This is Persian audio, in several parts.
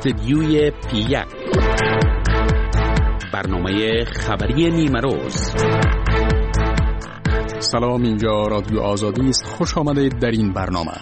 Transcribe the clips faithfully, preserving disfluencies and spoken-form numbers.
استدیوی پی یک، برنامه خبری نیمه روز. سلام، اینجا رادیو آزادی است. خوش آمدید در این برنامه.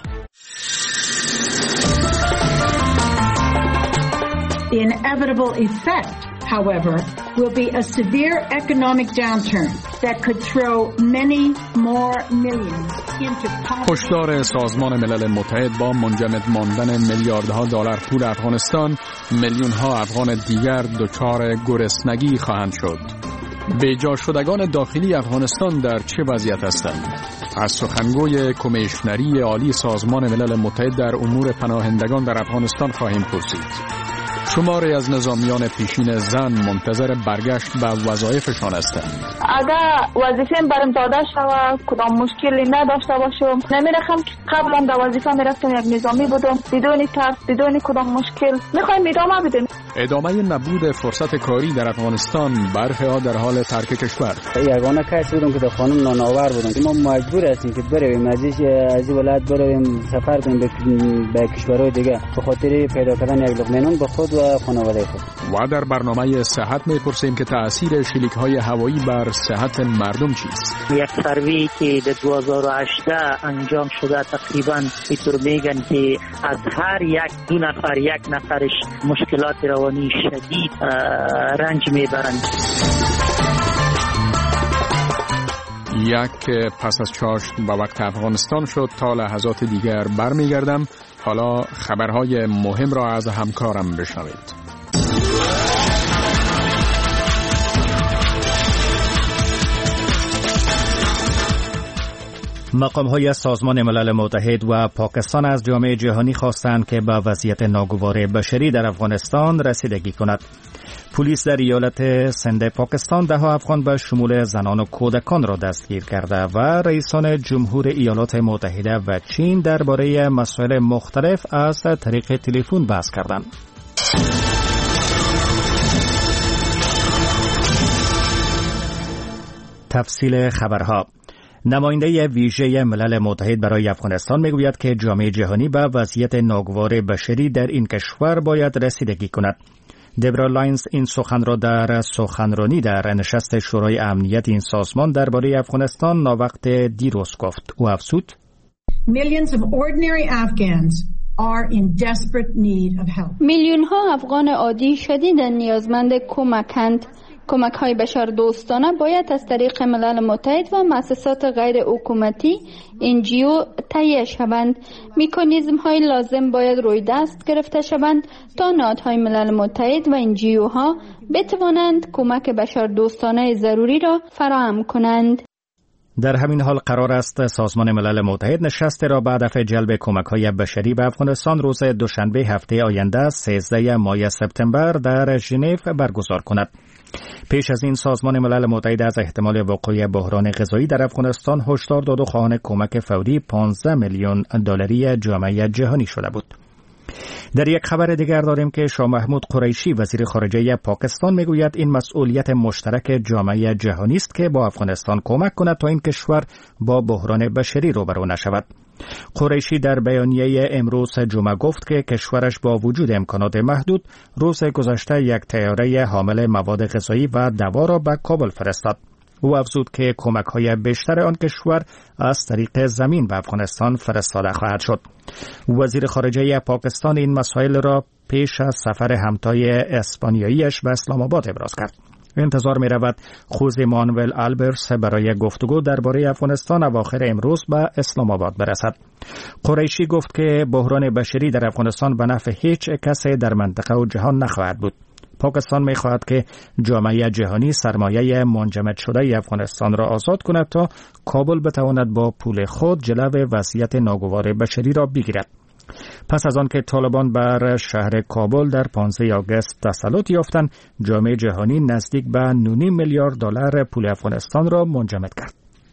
The inevitable effect, however, will be a severe economic downturn that could throw many more millions into poverty. هشدار سازمان ملل متحد: با منجمد ماندن میلیاردها دلار پول افغانستان، میلیون‌ها افغان دیگر دچار گرسنگی خواهند شد. بیجا شدگان داخلی افغانستان در چه وضعیت هستند؟ از سخنگوی کمیشنری عالی سازمان ملل متحد در امور پناهندگان در افغانستان خواهیم پرسید. شماری از نظامیان پیشین زن منتظر برگشت به وظایفشان هستند. اگر وظیفه برام داده شود کدام مشکلی نداشته باشم، نمی‌رخم که قبلا در وظیفه میرفتم یک نظامی بودم بدون ترس، بدون کدام مشکل. میخوایم ادامه بدیم. ادامه نبود فرصت کاری در افغانستان، برخی ها در حال ترک کشور. یگانه کسی بودم که در خانم نانآور بودم. ما مجبور هستیم که برویم از از ولایت برویم سفر کنیم به کشورهای دیگه به خاطر پیدا کردن یک لقمه نان به خود و خانواده خود. و در برنامه صحت میپرسیم که تأثیر شلیک‌های هوایی بر صحت مردم چیست. یک سروی که در دو هزار و هجده انجام شده تقریبا اینطور میگن که از هر یک دو نفر یک نفرش مشکلات روانی شدید رنج میبرند. یک پس از چاشت به وقت افغانستان شد. تا لحظات دیگر برمیگردم. حالا خبرهای مهم را از همکارم بشنوید. مقام‌های سازمان ملل متحد و پاکستان از جامعه جهانی خواستند که به وضعیت ناگوار بشری در افغانستان رسیدگی کند. پلیس در ایالت سند پاکستان ده ها افغان به شمول زنان و کودکان را دستگیر کرده و رئیسان جمهور ایالات متحده و چین درباره مسائل مختلف از طریق تلفن بحث کردند. تفصیل خبرها. نماینده ویژه ملل متحد برای افغانستان میگوید که جامعه جهانی به وضعیت ناگوار بشری در این کشور باید رسیدگی کند. دبرا لاینز این سخن را در سخنرانی در نشست شورای امنیت این سازمان درباره افغانستان ناوقت دیروز گفت. او افزود: Millions of ordinary Afghans are in desperate need of help. میلیون ها افغان عادی شدید نیازمند کمکند. کمک های بشر دوستانه باید از طریق ملل متحد و مؤسسات غیر حکومتی ان جی او تهیه شوند. مکانیزم های لازم باید روی دست گرفته شوند تا نهادهای ملل متحد و ان جی او ها بتوانند کمک بشر دوستانه ضروری را فراهم کنند. در همین حال قرار است سازمان ملل متحد نشست را به هدف جلب کمک‌های بشری به افغانستان روز دوشنبه هفته آینده سیزده ماه سپتامبر در ژنو برگزار کند. پیش از این سازمان ملل متحد از احتمال وقوع بحران غذایی در افغانستان هشدار داد و خواهان کمک فوری پانزده میلیون دلاری جامعه جهانی شده بود. در یک خبر دیگر داریم که شاه محمود قریشی وزیر خارجه پاکستان میگوید این مسئولیت مشترک جامعه جهانی است که با افغانستان کمک کند تا این کشور با بحران بشری روبرو نشود. قریشی در بیانیه امروز جمعه گفت که کشورش با وجود امکانات محدود روز گذشته یک طیاره حامل مواد غذایی و دوا را به کابل فرستاد. او افزود که کمک‌های بیشتر آن کشور از طریق زمین به افغانستان فرستاده خواهد شد. وزیر خارجه پاکستان این مسائل را پیش از سفر همتای اسپانیاییش به اسلام آباد ابراز کرد. انتظار می رود خوزه مانوئل آلبرس برای گفتگو درباره افغانستان اواخر امروز به اسلام آباد برسد. قریشی گفت که بحران بشری در افغانستان به نفع هیچ کسی در منطقه و جهان نخواهد بود. پاکستان می خواهد که جامعه جهانی سرمایه منجمد شده افغانستان را آزاد کند تا کابل بتواند با پول خود جلو وضعیت ناگوار بشری را بگیرد. پس از آن که طالبان بر شهر کابل در پانزده آگوست تسلط یافتند، جامعه جهانی نزدیک به نه و نیم میلیارد دلار پول افغانستان را منجمد کرد.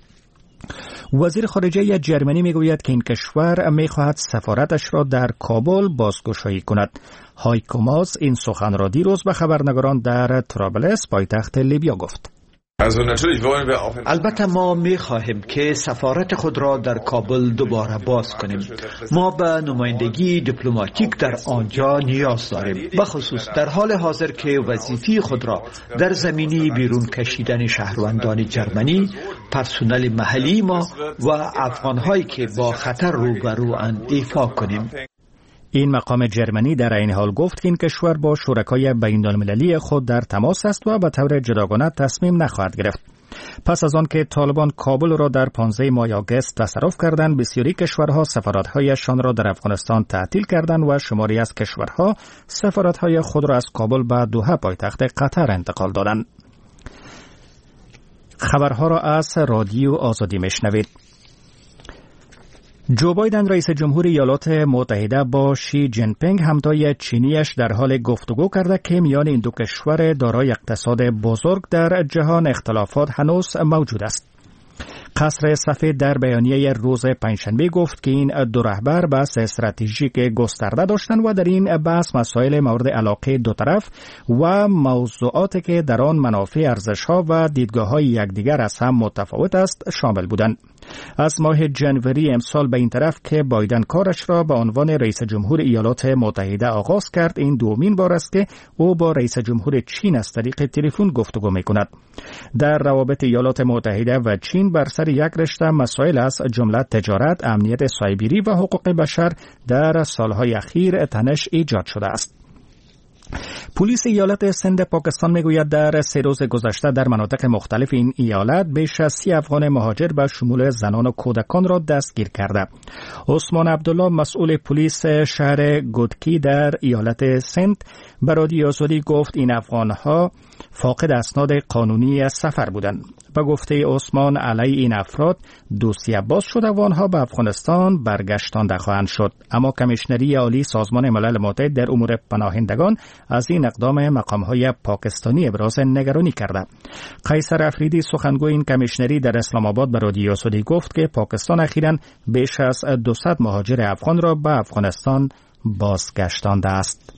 وزیر خارجه جرمنی میگوید که این کشور میخواهد سفارتش را در کابل بازگشایی کند. هایکو ماس این سخن را دیروز به خبرنگاران در طرابلس پایتخت لیبیا گفت. البته ما می خواهیم که سفارت خود را در کابل دوباره باز کنیم. ما به نمایندگی دیپلماتیک در آنجا نیاز داریم، بخصوص در حال حاضر که وظیفه خود را در زمینی بیرون کشیدن شهروندان جرمنی، پرسنل محلی ما و افغانهایی که با خطر روبروند ایفا کنیم. این مقام جرمنی در این حال گفت که این کشور با شرکای بین‌المللی خود در تماس است و به طور جداگانه تصمیم نخواهد گرفت. پس از آن که طالبان کابل را در پانزده ماه آگوست تصرف کردند، بسیاری کشورها سفارت‌هایشان را در افغانستان تعطیل کردند و شماری از کشورها سفارت‌های خود را از کابل به دوحه پایتخت قطر انتقال دادند. خبرها را از رادیو آزادی میشنوید. جو بایدن رئیس جمهور ایالات متحده با شی جین پینگ همتای چینیش در حال گفتگو کرده که میان این دو کشور دارای اقتصاد بزرگ در جهان اختلافات هنوز موجود است. قصر سفید در بیانیه روز پنجشنبه گفت که این دو رهبر بحث استراتژیک گسترده داشتند و در این بحث مسائل مورد علاقه دو طرف و موضوعاتی که در آن منافع، ارزش‌ها و دیدگاه‌های یکدیگر از هم متفاوت است شامل بودند. از ماه جنوری امسال به این طرف که بایدن کارش را به عنوان رئیس جمهور ایالات متحده آغاز کرد، این دومین بار است که او با رئیس جمهور چین از طریق تلفن گفتگو می‌کند. در روابط ایالات متحده و چین بر سر یک رشته مسائل از جمله تجارت، امنیت سایبری و حقوق بشر در سالهای اخیر تنش ایجاد شده است. پلیس ایالت سند پاکستان میگوید در سه روز گذشته در مناطق مختلف این ایالت بیش از سی افغان مهاجر به شمول زنان و کودکان را دستگیر کرده. عثمان عبدالله مسئول پلیس شهر گودکی در ایالت سند به رادیو آزادی گفت این افغانها فاقد اسناد قانونی سفر بودند. به گفته عثمان علی این افراد دوسیه باز شده و آنها به افغانستان برگشتانده خواهند شد، اما کمیشنری عالی سازمان ملل متحد در امور پناهندگان از این اقدام مقام‌های پاکستانی ابراز نگرانی کرده. قیصر افریدی سخنگوی این کمیشنری در اسلام آباد به رادیو آزادی گفت که پاکستان اخیراً بیش از دویست مهاجر افغان را به افغانستان بازگشتانده است.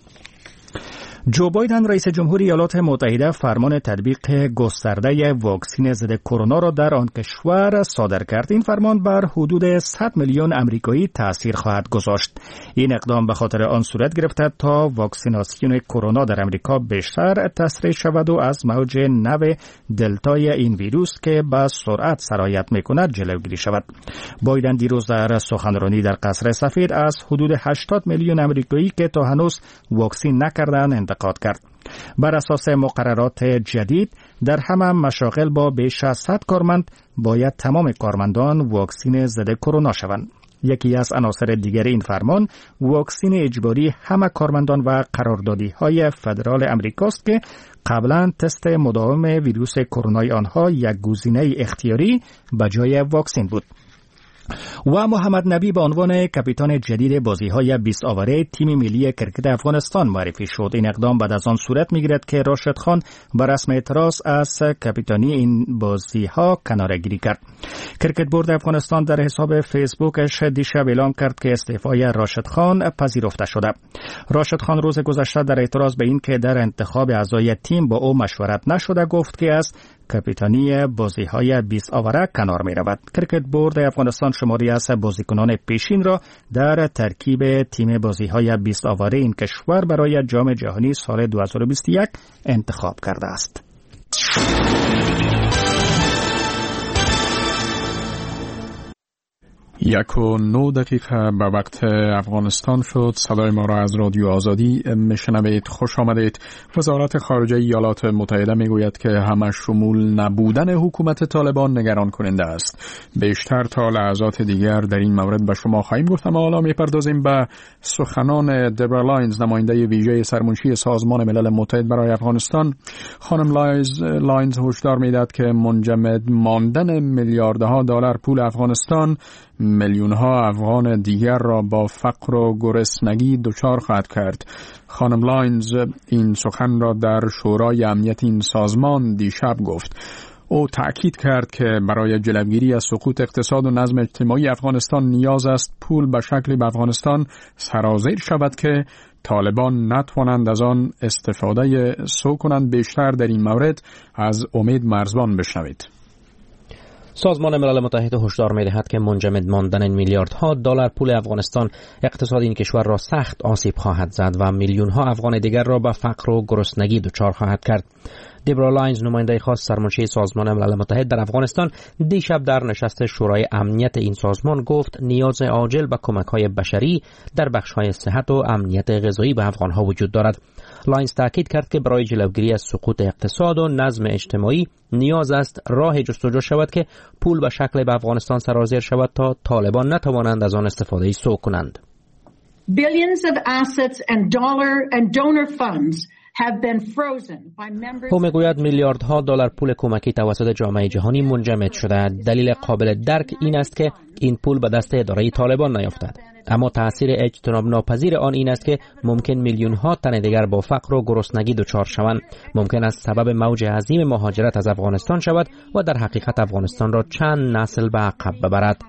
جو بایدن رئیس جمهور ایالات متحده فرمان تطبیق گسترده واکسن ضد کرونا را در آن کشور صادر کرد. این فرمان بر حدود صد میلیون آمریکایی تأثیر خواهد گذاشت. این اقدام به خاطر آن صورت گرفته تا واکسیناسیون کرونا در امریکا بیشتر تسریع شود و از موج نو دلتای این ویروس که به سرعت سرایت میکند جلوگیری شود. بایدن دیروز در سخنرانی در قصر سفید از حدود هشتاد میلیون آمریکایی که تا هنوز واکسن نکردند انتقاد کرد. بر اساس مقررات جدید در همه مشاغل با بیش از صد کارمند باید تمام کارمندان واکسن ضد کرونا شوند. یکی از عناصر دیگر این فرمان واکسن اجباری همه کارمندان و قراردادی‌های فدرال امریکاست که قبلا تست مداوم ویروس کرونای آنها یک گزینه اختیاری به جای واکسن بود. و محمد نبی به عنوان کاپیتان جدید بازی‌های بیست آوره تیم ملی کرکت افغانستان معرفی شد. این اقدام بعد از آن صورت می‌گیرد که راشد خان به رسم اعتراض از کاپیتانی این بازی‌ها کناره‌گیری کرد. کرکت بورد افغانستان در حساب فیسبوکش دیشب اعلام کرد که استعفای راشد خان پذیرفته شده. راشد خان روز گذشته در اعتراض به این که در انتخاب اعضای تیم با او مشورت نشده گفت که از کاپیتانی بازی‌های بیست آوره کنار می‌رود. کرکت بورد افغانستان شماری از بازیکنان پیشین را در ترکیب تیم بازی‌های بیست آوره این کشور برای جام جهانی سال دو هزار و بیست و یک انتخاب کرده است. یک و نو دقیقه به وقت افغانستان شد. صدای ما را از رادیو آزادی میشنوید. خوش آمدید. وزارت خارجه ایالات متحده میگوید که همه شمول نبودن حکومت طالبان نگران کننده است. بیشتر تا لحظات دیگر در این مورد به شما خواهیم گفت، اما حالا میپردازیم به سخنان دبرا لاینز، نماینده ویژه سرمنشی سازمان ملل متحد برای افغانستان. خانم لاینز لاینز هشدار میداد که منجمد ماندن میلیاردها دلار پول افغانستان میلیون‌ها افغان دیگر را با فقر و گرسنگی دچار خواهد کرد. خانم لاینز این سخن را در شورای امنیت این سازمان دیشب گفت. او تأکید کرد که برای جلوگیری از سقوط اقتصاد و نظم اجتماعی افغانستان نیاز است پول به شکلی به افغانستان سرازیر شود که طالبان نتوانند از آن استفاده سو کنند. بیشتر در این مورد از امید مرزبان بشنوید. سازمان ملل متحد هشدار می‌دهد که منجمد ماندن میلیاردها دلار پول افغانستان اقتصاد این کشور را سخت آسیب خواهد زد و میلیون‌ها افغان دیگر را به فقر و گرسنگی دچار خواهد کرد. دیبرا لاینز، نماینده خاص سرمنشی سازمان ملل متحد در افغانستان، دیشب در نشست شورای امنیت این سازمان گفت نیاز عاجل به کمک‌های بشری در بخش‌های صحت و امنیت غذایی به افغان‌ها وجود دارد. لاینز تاکید کرد که برای جلوگیری از سقوط اقتصاد و نظم اجتماعی نیاز است راه جستجو شود که پول به شکل به افغانستان سرازیر شود تا طالبان نتوانند از آن استفاده سو کنند. Billions of assets and dollar and donor funds have been frozen by members. او میگوید میلیاردها دلار پول کمکی توسط جامعه جهانی منجمد شده. دلیل قابل درک این است که این پول به دست اداره طالبان نیفتد. اما تأثیر اجتناب ناپذیر آن این است که ممکن میلیون ها تن دیگر با فقر و گرسنگی دچار شوند. ممکن است سبب موج عظیم مهاجرت از افغانستان شود و در حقیقت افغانستان را چند نسل به عقب ببرد.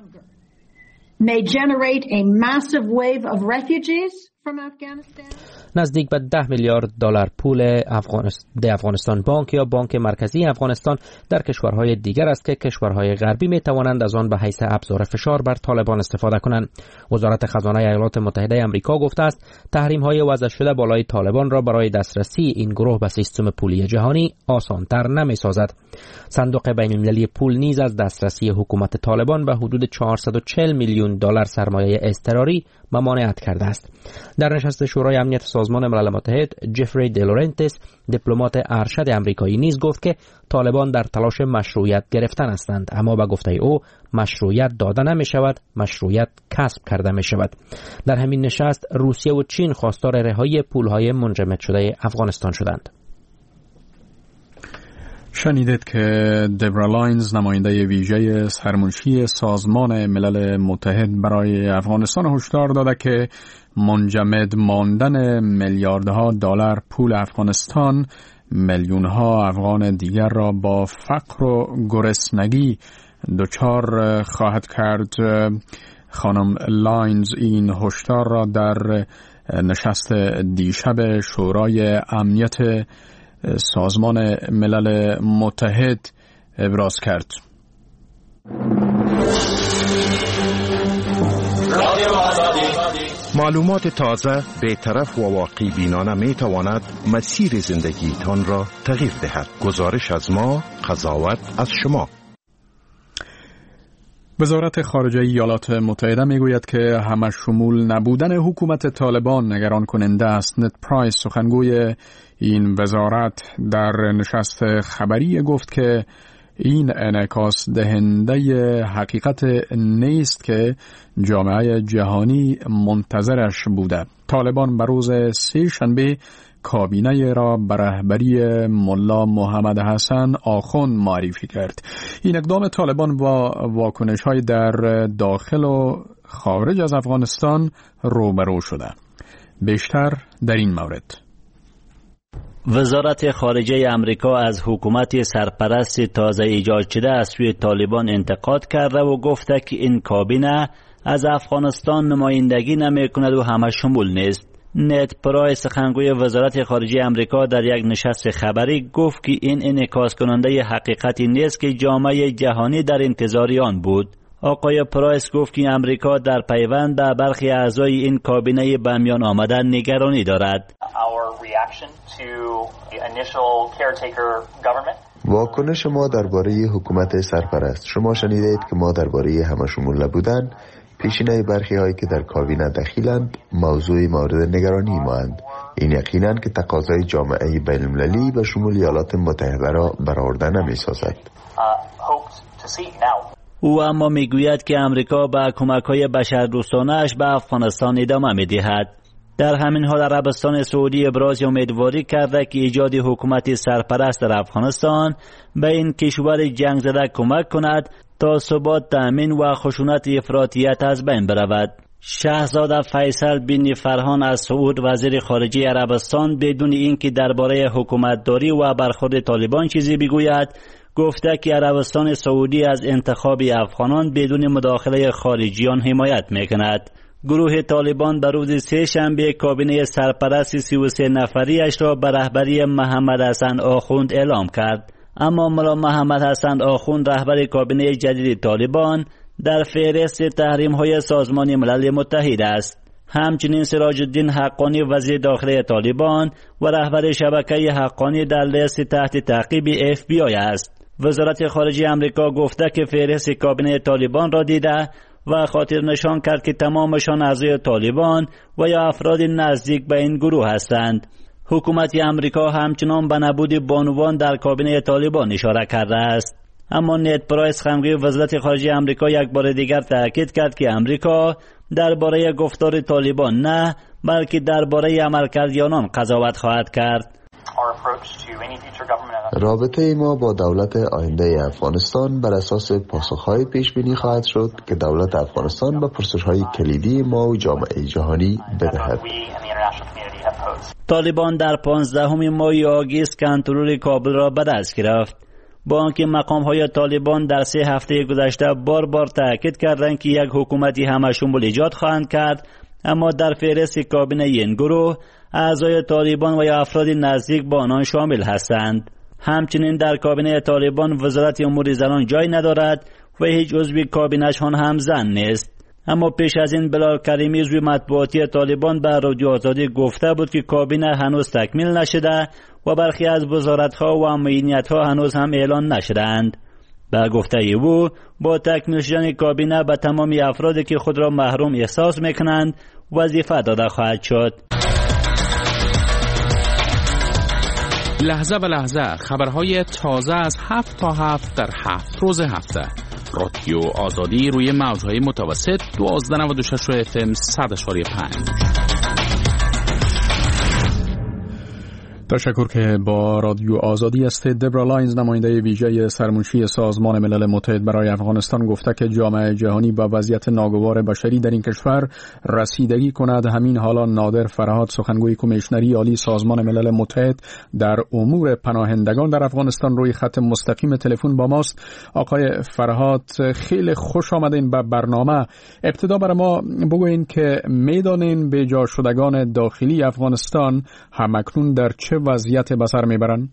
May generate a massive wave of refugees from Afghanistan. نزدیک به ده میلیارد دلار پول افغانستان افغانستان بانک یا بانک مرکزی افغانستان در کشورهای دیگر است که کشورهای غربی می توانند از آن به حیث ابزار فشار بر طالبان استفاده کنند. وزارت خزانه ایالات متحده آمریکا گفته است تحریم های وضع شده بالای طالبان را برای دسترسی این گروه به سیستم پولی جهانی آسانتر نمی سازد. صندوق بین المللی پول نیز از دسترسی حکومت طالبان به حدود چهارصد و چهل میلیون دلار سرمایه اضطراری ممانعت کرده است. در نشست شورای امنیت سازمان ملل متحد، جفری دلورنتس، دیپلمات ارشد آمریکایی نیز گفت که طالبان در تلاش مشروعیت گرفتن هستند، اما به گفته او مشروعیت داده نمی شود، مشروعیت کسب کرده می شود. در همین نشست روسیه و چین خواستار رهایی پولهای منجمد شده افغانستان شدند. شنیدید که دیبرا لاینز، نماینده ویژه سرمنشی سازمان ملل متحد برای افغانستان، هشدار داده که منجمد ماندن میلیاردها دلار پول افغانستان میلیونها افغان دیگر را با فقر و گرسنگی دچار خواهد کرد. خانم لاینز این هشدار را در نشست دیشب شورای امنیت سازمان ملل متحد ابراز کرد. معلومات تازه، بی‌طرف و واقعی بینانه می تواند مسیر زندگیتان را تغییر دهد. گزارش از ما، قضاوت از شما. وزارت خارجه ایالات متحده میگوید که همه شمول نبودن حکومت طالبان نگران کننده است. نت پرایس، سخنگوی این وزارت، در نشست خبری گفت که این انعکاس دهنده حقیقت نیست که جامعه جهانی منتظرش بوده. طالبان به روز سه شنبه کابینه را به رهبری ملا محمد حسن آخوند معرفی کرد. این اقدام طالبان با واکنش‌های در داخل و خارج از افغانستان روبرو شده. بیشتر در این مورد. وزارت خارجه امریکا از حکومت سرپرست تازه ایجاد شده از سوی طالبان انتقاد کرده و گفته که این کابینه از افغانستان نمایندگی نمی کند و همه شمول نیست. نت پرایس، سخنگوی وزارت خارجه امریکا، در یک نشست خبری گفت که این انعکاس کننده حقیقتی نیست که جامعه جهانی در انتظار آن بود. آقای پرایس گفت که امریکا در پیوند به برخی اعضای این کابینه به میان آمدن نگرانی دارد. واکنش ما درباره حکومت سرپرست، شما شنیدید که ما درباره همه شمول نبودن پیشینه برخی هایی که در کابینه دخیلند موضوع مورد نگرانی ماند. این یقینا که تقاضای جامعه بین المللی به شمول ایالات متحده را برآورده نمی سازد. او اما میگوید که امریکا با کمک‌های بشردوستانه‌اش به افغانستان ادامه می‌دهد. در همین حال عربستان سعودی ابراز امیدواری کرده که ایجاد حکومت سرپرست در افغانستان به این کشور جنگ زده کمک کند تا ثبات تأمین و خشونت افراطیت از بین برود. شاهزاده فیصل بن فرهان از سعود، وزیر خارجه عربستان، بدون اینکه درباره حکومتداری و برخورد طالبان چیزی بگوید، گفته که عربستان سعودی از انتخاب افغانان بدون مداخله خارجیان حمایت میکند. گروه طالبان در روز سه شنبه کابینه سرپرست سی و سه نفریش را به رهبری محمد حسن آخوند اعلام کرد. اما ملا محمد حسن آخوند رهبر کابینه جدید طالبان در فهرست تحریم‌های سازمان ملل متحد است. همچنین سراج الدین حقانی وزیر داخلی طالبان و رهبر شبکه حقانی در لیست تحت تعقیب اف بی آی است. وزارت خارجه آمریکا گفته که فهرست کابینه طالبان را دیده و خاطر نشان کرد که تمامشان اعضای طالبان و یا افراد نزدیک به این گروه هستند. حکومت آمریکا همچنان به نبود بانوان در کابینه طالبان اشاره کرده است. اما نید پرایس خمگی وزارت خارجه آمریکا یک بار دیگر تاکید کرد که آمریکا درباره گفتار طالبان نه بلکه درباره عملکرد آنان قضاوت خواهد کرد. رابطه ما با دولت آینده افغانستان بر اساس پاسخهای پیش بینی خواهد شد که دولت افغانستان به پرسش‌های کلیدی ما و جامعه جهانی بدهد. طالبان در پانزدهم ماه آگوست کنترل کابل را به دست گرفت. با آنکه مقام‌های طالبان در سه هفته گذشته بار بار تاکید کردند که یک حکومتی همشمول ایجاد خواهند کرد، اما در فهرست کابینه این گروه اعضای طالبان و یا افراد نزدیک با آنان شامل هستند. همچنین در کابینه طالبان وزارت امور زنان جای ندارد و هیچ عضو کابینه‌شان هم زن نیست. اما پیش از این بلال کریمی عضو مطبوعاتی طالبان به رادیو آزادی گفته بود که کابینه هنوز تکمیل نشده و برخی از وزارت‌ها و امنیت‌ها هنوز هم اعلان نشدند. به گفته او با تکمیل شدن کابینه به تمام افرادی که خود را محروم احساس می‌کنند وظیفه داده خواهد شد. لحظه به لحظه خبرهای تازه از هفت تا هفت در هفت روز هفته. رادیو آزادی روی موج‌های متوسط دوازده نود و شش اف ام صد اشاری پنج. تشکر که با رادیو آزادی است. دبرا لاینز نماینده ویژه سرمنشی سازمان ملل متحد برای افغانستان گفته که جامعه جهانی با وضعیت ناگوار بشری در این کشور رسیدگی کند. همین حالا نادر فرهاد سخنگوی کمیشنری عالی سازمان ملل متحد در امور پناهندگان در افغانستان روی خط مستقیم تلفن با ماست. آقای فرهاد خیلی خوش آمدین به برنامه. ابتدا برای ما بگوین که میدانین به جا شدگان داخلی افغانستان همکنون در چه وضعیت به سر میبرن؟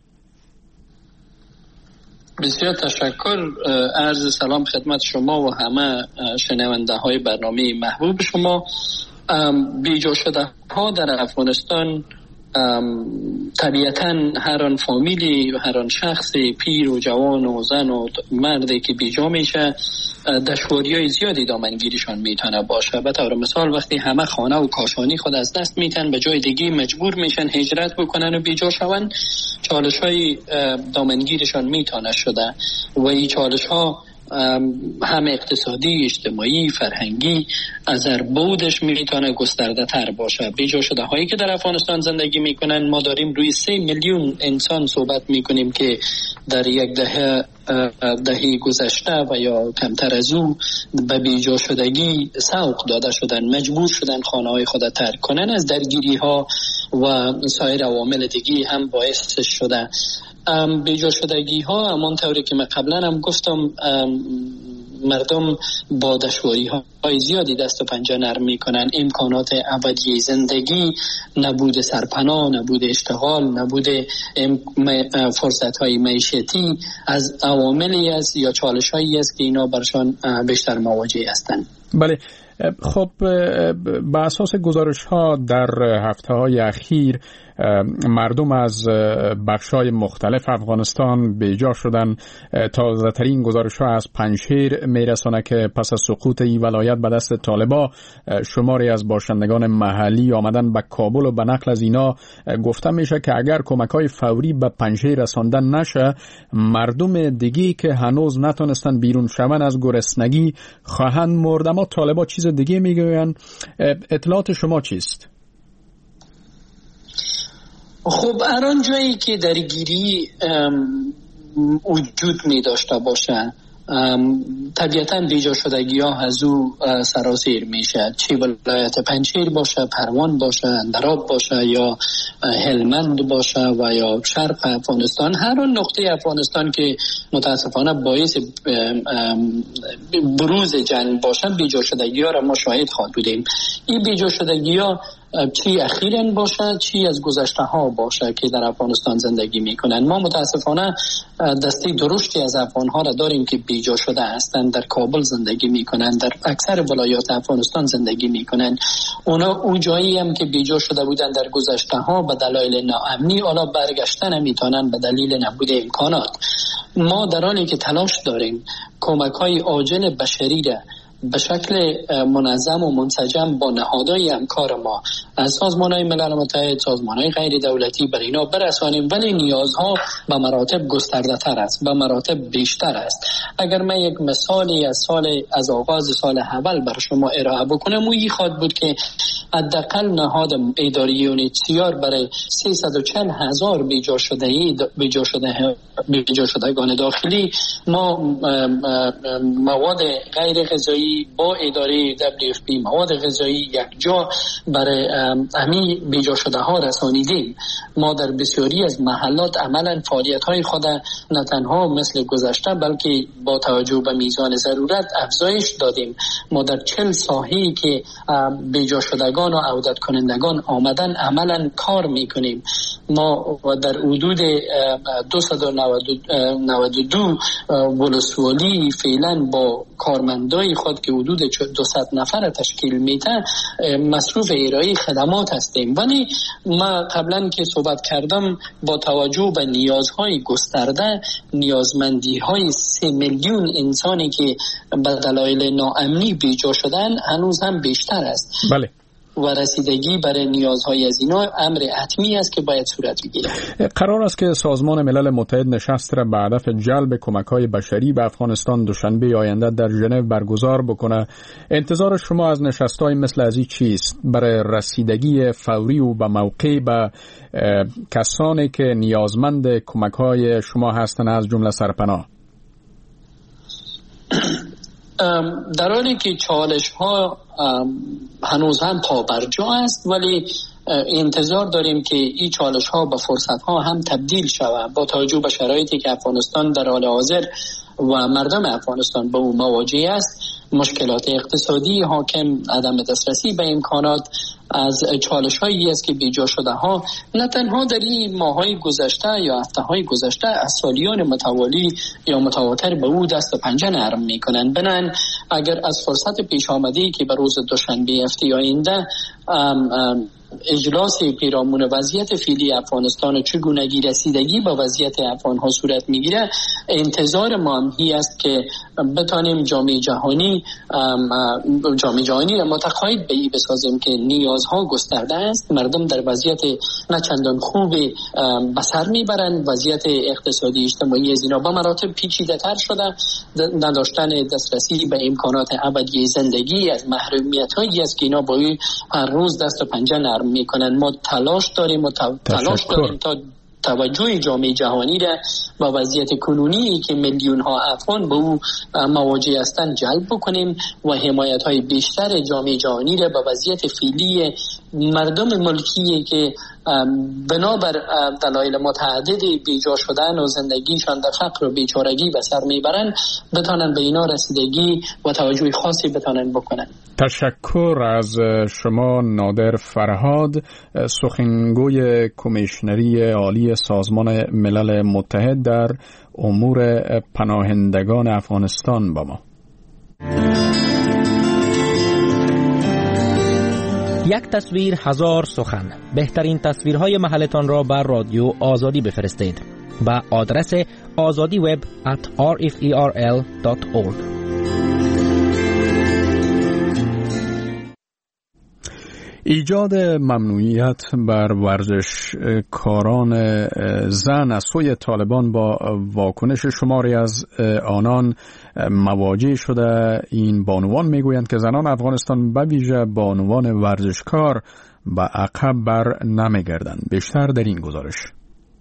بسیار تشکر. عرض سلام خدمت شما و همه شنونده های برنامه محبوب شما. بیجا شده ها در افغانستان طبیعتاً هر آن فامیلی و هر آن شخصی پیر و جوان و زن و مردی که بیجا میشه دشواری‌های زیادی دامنگیریشان میتونه باشه. به طور مثال وقتی همه خانه و کاشانی خود از دست میتن به جای دیگه مجبور میشن هجرت بکنن و بیجا شون، چالش‌های دامنگیرشان میتونه شده و این چالش‌ها هم اقتصادی، اجتماعی، فرهنگی از هر بودش میتونه گسترده تر باشه. بیجا شده هایی که در افغانستان زندگی میکنن، ما داریم روی سه میلیون انسان صحبت میکنیم که در یک دهه دهه گذشته و یا کمتر از او به بیجا شدگی سوق داده شدن، مجبور شدن خانه های خود ترک کنن. از درگیری ها و سایر عوامل دیگی هم باعث شده بیجا شدگی ها. همانطوری که من قبلا هم گفتم مردم با دشواری های زیادی دست و پنجه نرم میکنن. امکانات ابدی زندگی، نبود سرپناه، نبود اشتغال، نبود فرصت های معیشتی از عواملی است یا چالش هایی است که اینا برشان بیشتر مواجه هستند. بله، خب به اساس گزارش ها در هفته های اخیر مردم از بخش‌های مختلف افغانستان بیجا شدن. تازه ترین گزارش ها از پنجشیر میرسانه که پس از سقوط این ولایت به دست طالبا شماری از باشندگان محلی آمدن به کابل و به نقل از اینا گفته میشه که اگر کمک‌های فوری به پنجشیر رساندن نشه، مردم دیگی که هنوز نتونستن بیرون شون از گرسنگی خواهند مرد. اما طالبا چیز دیگه میگوین. اطلاعات شما چیست؟ خب الان جایی که درگیری وجود می داشته باشه طبیعتا بیجا شدگی ها از او سراسیر میشه، چه ولایت پنجشیر باشه، پروان باشه، اندراب باشه یا هلمند باشه و یا شرق افغانستان، هر اون نقطه افغانستان که متاسفانه باعث بروز جنگ باشه بیجا شدگی ها را ما شاهد خواهد بودیم. این بیجا شدگی ها چی اخیراً باشه چی از گذشته ها باشه که در افغانستان زندگی میکنن. ما متاسفانه دسته درشتی از افغان ها را داریم که بیجا شده هستند، در کابل زندگی میکنن، در اکثر ولایات افغانستان زندگی میکنن. اونا اون جایی هم که بیجا شده بودن در گذشته ها به دلایل ناامنی، حالا برگشتن نمیتونن به دلیل نبود امکانات. ما در حالی که تلاش داریم کمک های عاجل بشری را به شکل منظم و منسجم با نهادهای همکار ما از سازمان‌های ملل متحد، سازمان‌های غیر دولتی بر اینا برسانیم، ولی نیازها به مراتب گسترده‌تر است، به مراتب بیشتر است. اگر من یک مثالی از سال از آغاز سال اول بر شما ارائه بکنم، این خواهد بود که حداقل نهاد اداری یونیتسیار برای سیصد و چهل هزار بیجا شدگی بیجا شده بیجا شدگان داخلی ما مواد غیر غذایی با اداره دبلیو اف پی مواد غذایی یک جا برای امی بیجا شده ها رسانیدیم. ما در بسیاری از محلات عملا فعالیت های خود نه تنها مثل گذشته بلکه با توجه به میزان ضرورت افزایش دادیم. ما در چهل ساحه‌ای که بیجا شدگان و عودت کنندگان آمدن عملا کار میکنیم. ما در حدود دویست و نود و دو ولسوالی فعلا با کارمندای خود که حدود دویست نفر تشکیل میده مصروف ارائه خدمات هستیم. ولی ما قبلا که صحبت کردم با توجه به نیازهای گسترده، نیازمندی‌های سه میلیون انسانی که به دلایل ناامنی بیجا شدن هنوز هم بیشتر است. بله. و رسیدگی برای نیازهای از اینا امر حتمی است که باید صورت بگیره. قرار است که سازمان ملل متحد نشست را به هدف جلب کمک‌های بشری به افغانستان دوشنبه آینده در ژنو برگزار بکنه. انتظار شما از نشست‌های مثل از این چیست برای رسیدگی فوری و به موقع به کسانی که نیازمند کمک‌های شما هستند از جمله سرپناه؟ در حالی که چالش ها هنوز هم پابرجا است، ولی انتظار داریم که این چالش ها به فرصت ها هم تبدیل شود با توجه به شرایطی که افغانستان در حال حاضر و مردم افغانستان با اون مواجه است. مشکلات اقتصادی حاکم، عدم دسترسی به امکانات، از چالش هایی است که بیجا شده ها نه تنها در این ماهای گذشته یا هفته های گذشته از سالیان متوالی یا متواتر به او دست و پنجه نرم میکنن. بنان اگر از فرصت پیش آمده که به روز دوشنبه هفته آینده اجلاس پیرامون وضعیت فعلی افغانستان و چگونگی رسیدگی با وضعیت افغان ها صورت میگیره، انتظار ما هم هی است که بتانیم جامعه جهانی جامعه جهانی را متقاعد به این بسازیم که نیازها گسترده است. مردم در وضعیت نه چندان خوب به سر میبرند، وضعیت اقتصادی اجتماعی از اینا با مراتب پیچیده تر شده، نداشتن دسترسی به امکانات ابدی زندگی از محرومیت هایی است که اینا با هر روز دست و پنجه نرم میکنن. ما تلاش داریم و تلاش داریم تا توجه جامعه جهانی را با وضعیت کنونی که میلیون ها افغان به او مواجه هستند جلب بکنیم و حمایت های بیشتر جامعه جهانی را با وضعیت فعلی مردم ملکی که بنابر دلایل متعددی بیجا شدن و زندگیشان در فقر و بیچارگی به سر میبرن بتانن به اینا رسیدگی و توجه خاصی بتانن بکنن. تشکر از شما نادر فرهاد، سخنگوی کمیشنری عالی سازمان ملل متحد در امور پناهندگان افغانستان با ما. یک تصویر هزار سخن. بهترین تصویرهای محلتان را بر رادیو آزادی بفرستید با آدرس آزادی وب ات آر اف ای آر ال دات اورگ. ایجاد ممنوعیت بر ورزشکاران زن از سوی طالبان با واکنش شماری از آنان مواجه شده. این بانوان میگویند که زنان افغانستان به ویژه بانوان ورزشکار به عقب بر نمیگردند. بیشتر در این گزارش.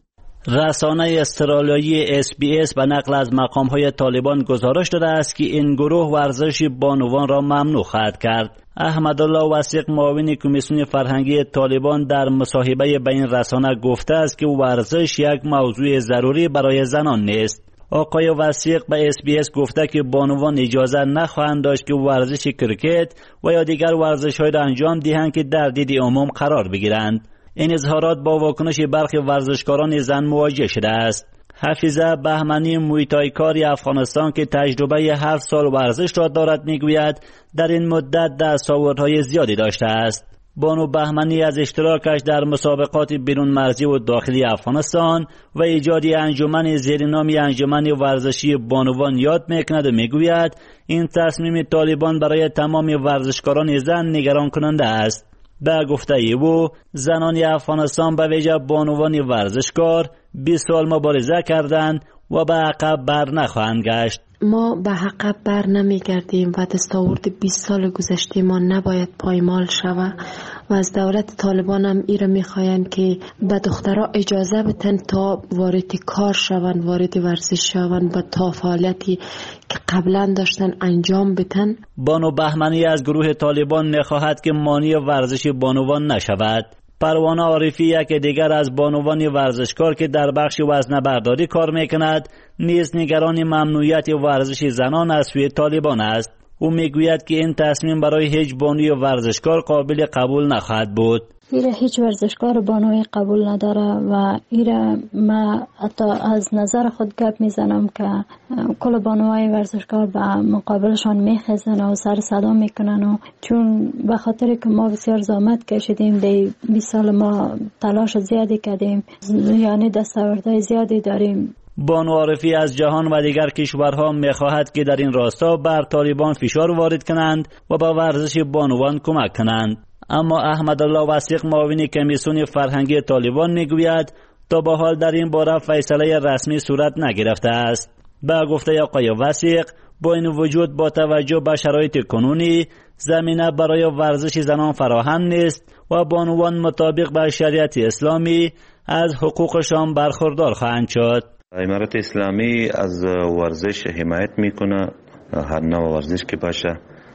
رسانه استرالیایی اس بی اس به نقل از مقام‌های طالبان گزارش داده است که این گروه ورزش بانوان را ممنوع خواهد کرد. احمدالله وثیق معاون کمیسیون فرهنگی طالبان در مصاحبه به این رسانه گفته است که ورزش یک موضوع ضروری برای زنان نیست. آقای وثیق به اس بی اس گفته که بانوان اجازه نخواهند داشت که ورزش کرکت و یا دیگر ورزش‌های را انجام دهند که در دید عموم قرار بگیرند. این اظهارات با واکنش برخی ورزشکاران زن مواجه شده است. حفیظه بهمنی مویتایکار افغانستان که تجربه هفت سال ورزش را دارد میگوید در این مدت دستاوردهای زیادی داشته است. بانو بهمنی از اشتراکش در مسابقات بیرون مرزی و داخلی افغانستان و ایجاد انجمن زیر نام انجمن ورزشی بانوان یاد میکند و میگوید این تصمیم طالبان برای تمام ورزشکاران زن نگران کننده است. به گفته او زنان افغانستان به ویژه بانوان ورزشکار بیست سال مبارزه کردند و به عقب بر نخواهند گشت. ما به عقب بر نمیگردیم و دستاورد بیست سال گذشته ما نباید پایمال شود و از دولت طالبان هم ایره میخواین که به دخترها اجازه بتن تا وارد کار شوند، وارد ورزش شوند و تا فعالیتی که قبلا داشتن انجام بتن. بانو بهمنی از گروه طالبان میخواهد که مانع ورزش بانوان نشود. پروانه عارفی یک دیگر از بانوان ورزشکار که در بخش وزنه برداری کار میکند نیز نگران ممنوعیت ورزش زنان از سوی طالبان است. او میگوید که این تصمیم برای هیچ بانوی ورزشکار قابل قبول نخواهد بود. ایره هیچ ورزشکار بانوی قبول نداره و ایره ما حتی از نظر خود گپ میزنم که کل بانوهای ورزشکار به مقابلشان میخزن و سر صدا میکنن و چون به خاطر که ما بسیار زحمت کشیدیم دی بیست سال ما تلاش زیادی کردیم یعنی دستاوردهای زیادی داریم. بانو عارفی از جهان و دیگر کشورها میخواهد که در این راستا بر طالبان فشار وارد کنند و به ورزش بانوان کمک کنند. اما احمدالله وثیق معاون کمیسیون فرهنگی طالبان میگوید تا به حال در این باره فیصله رسمی صورت نگرفته است. به گفته آقای وثیق با این وجود با توجه به شرایط کنونی زمینه برای ورزش زنان فراهم نیست و بانوان مطابق به شریعت اسلامی از حقوقشان برخوردار خواهند شد. امارت اسلامی از ورزش حمایت میکنه، هر نوع ورزش که باشه،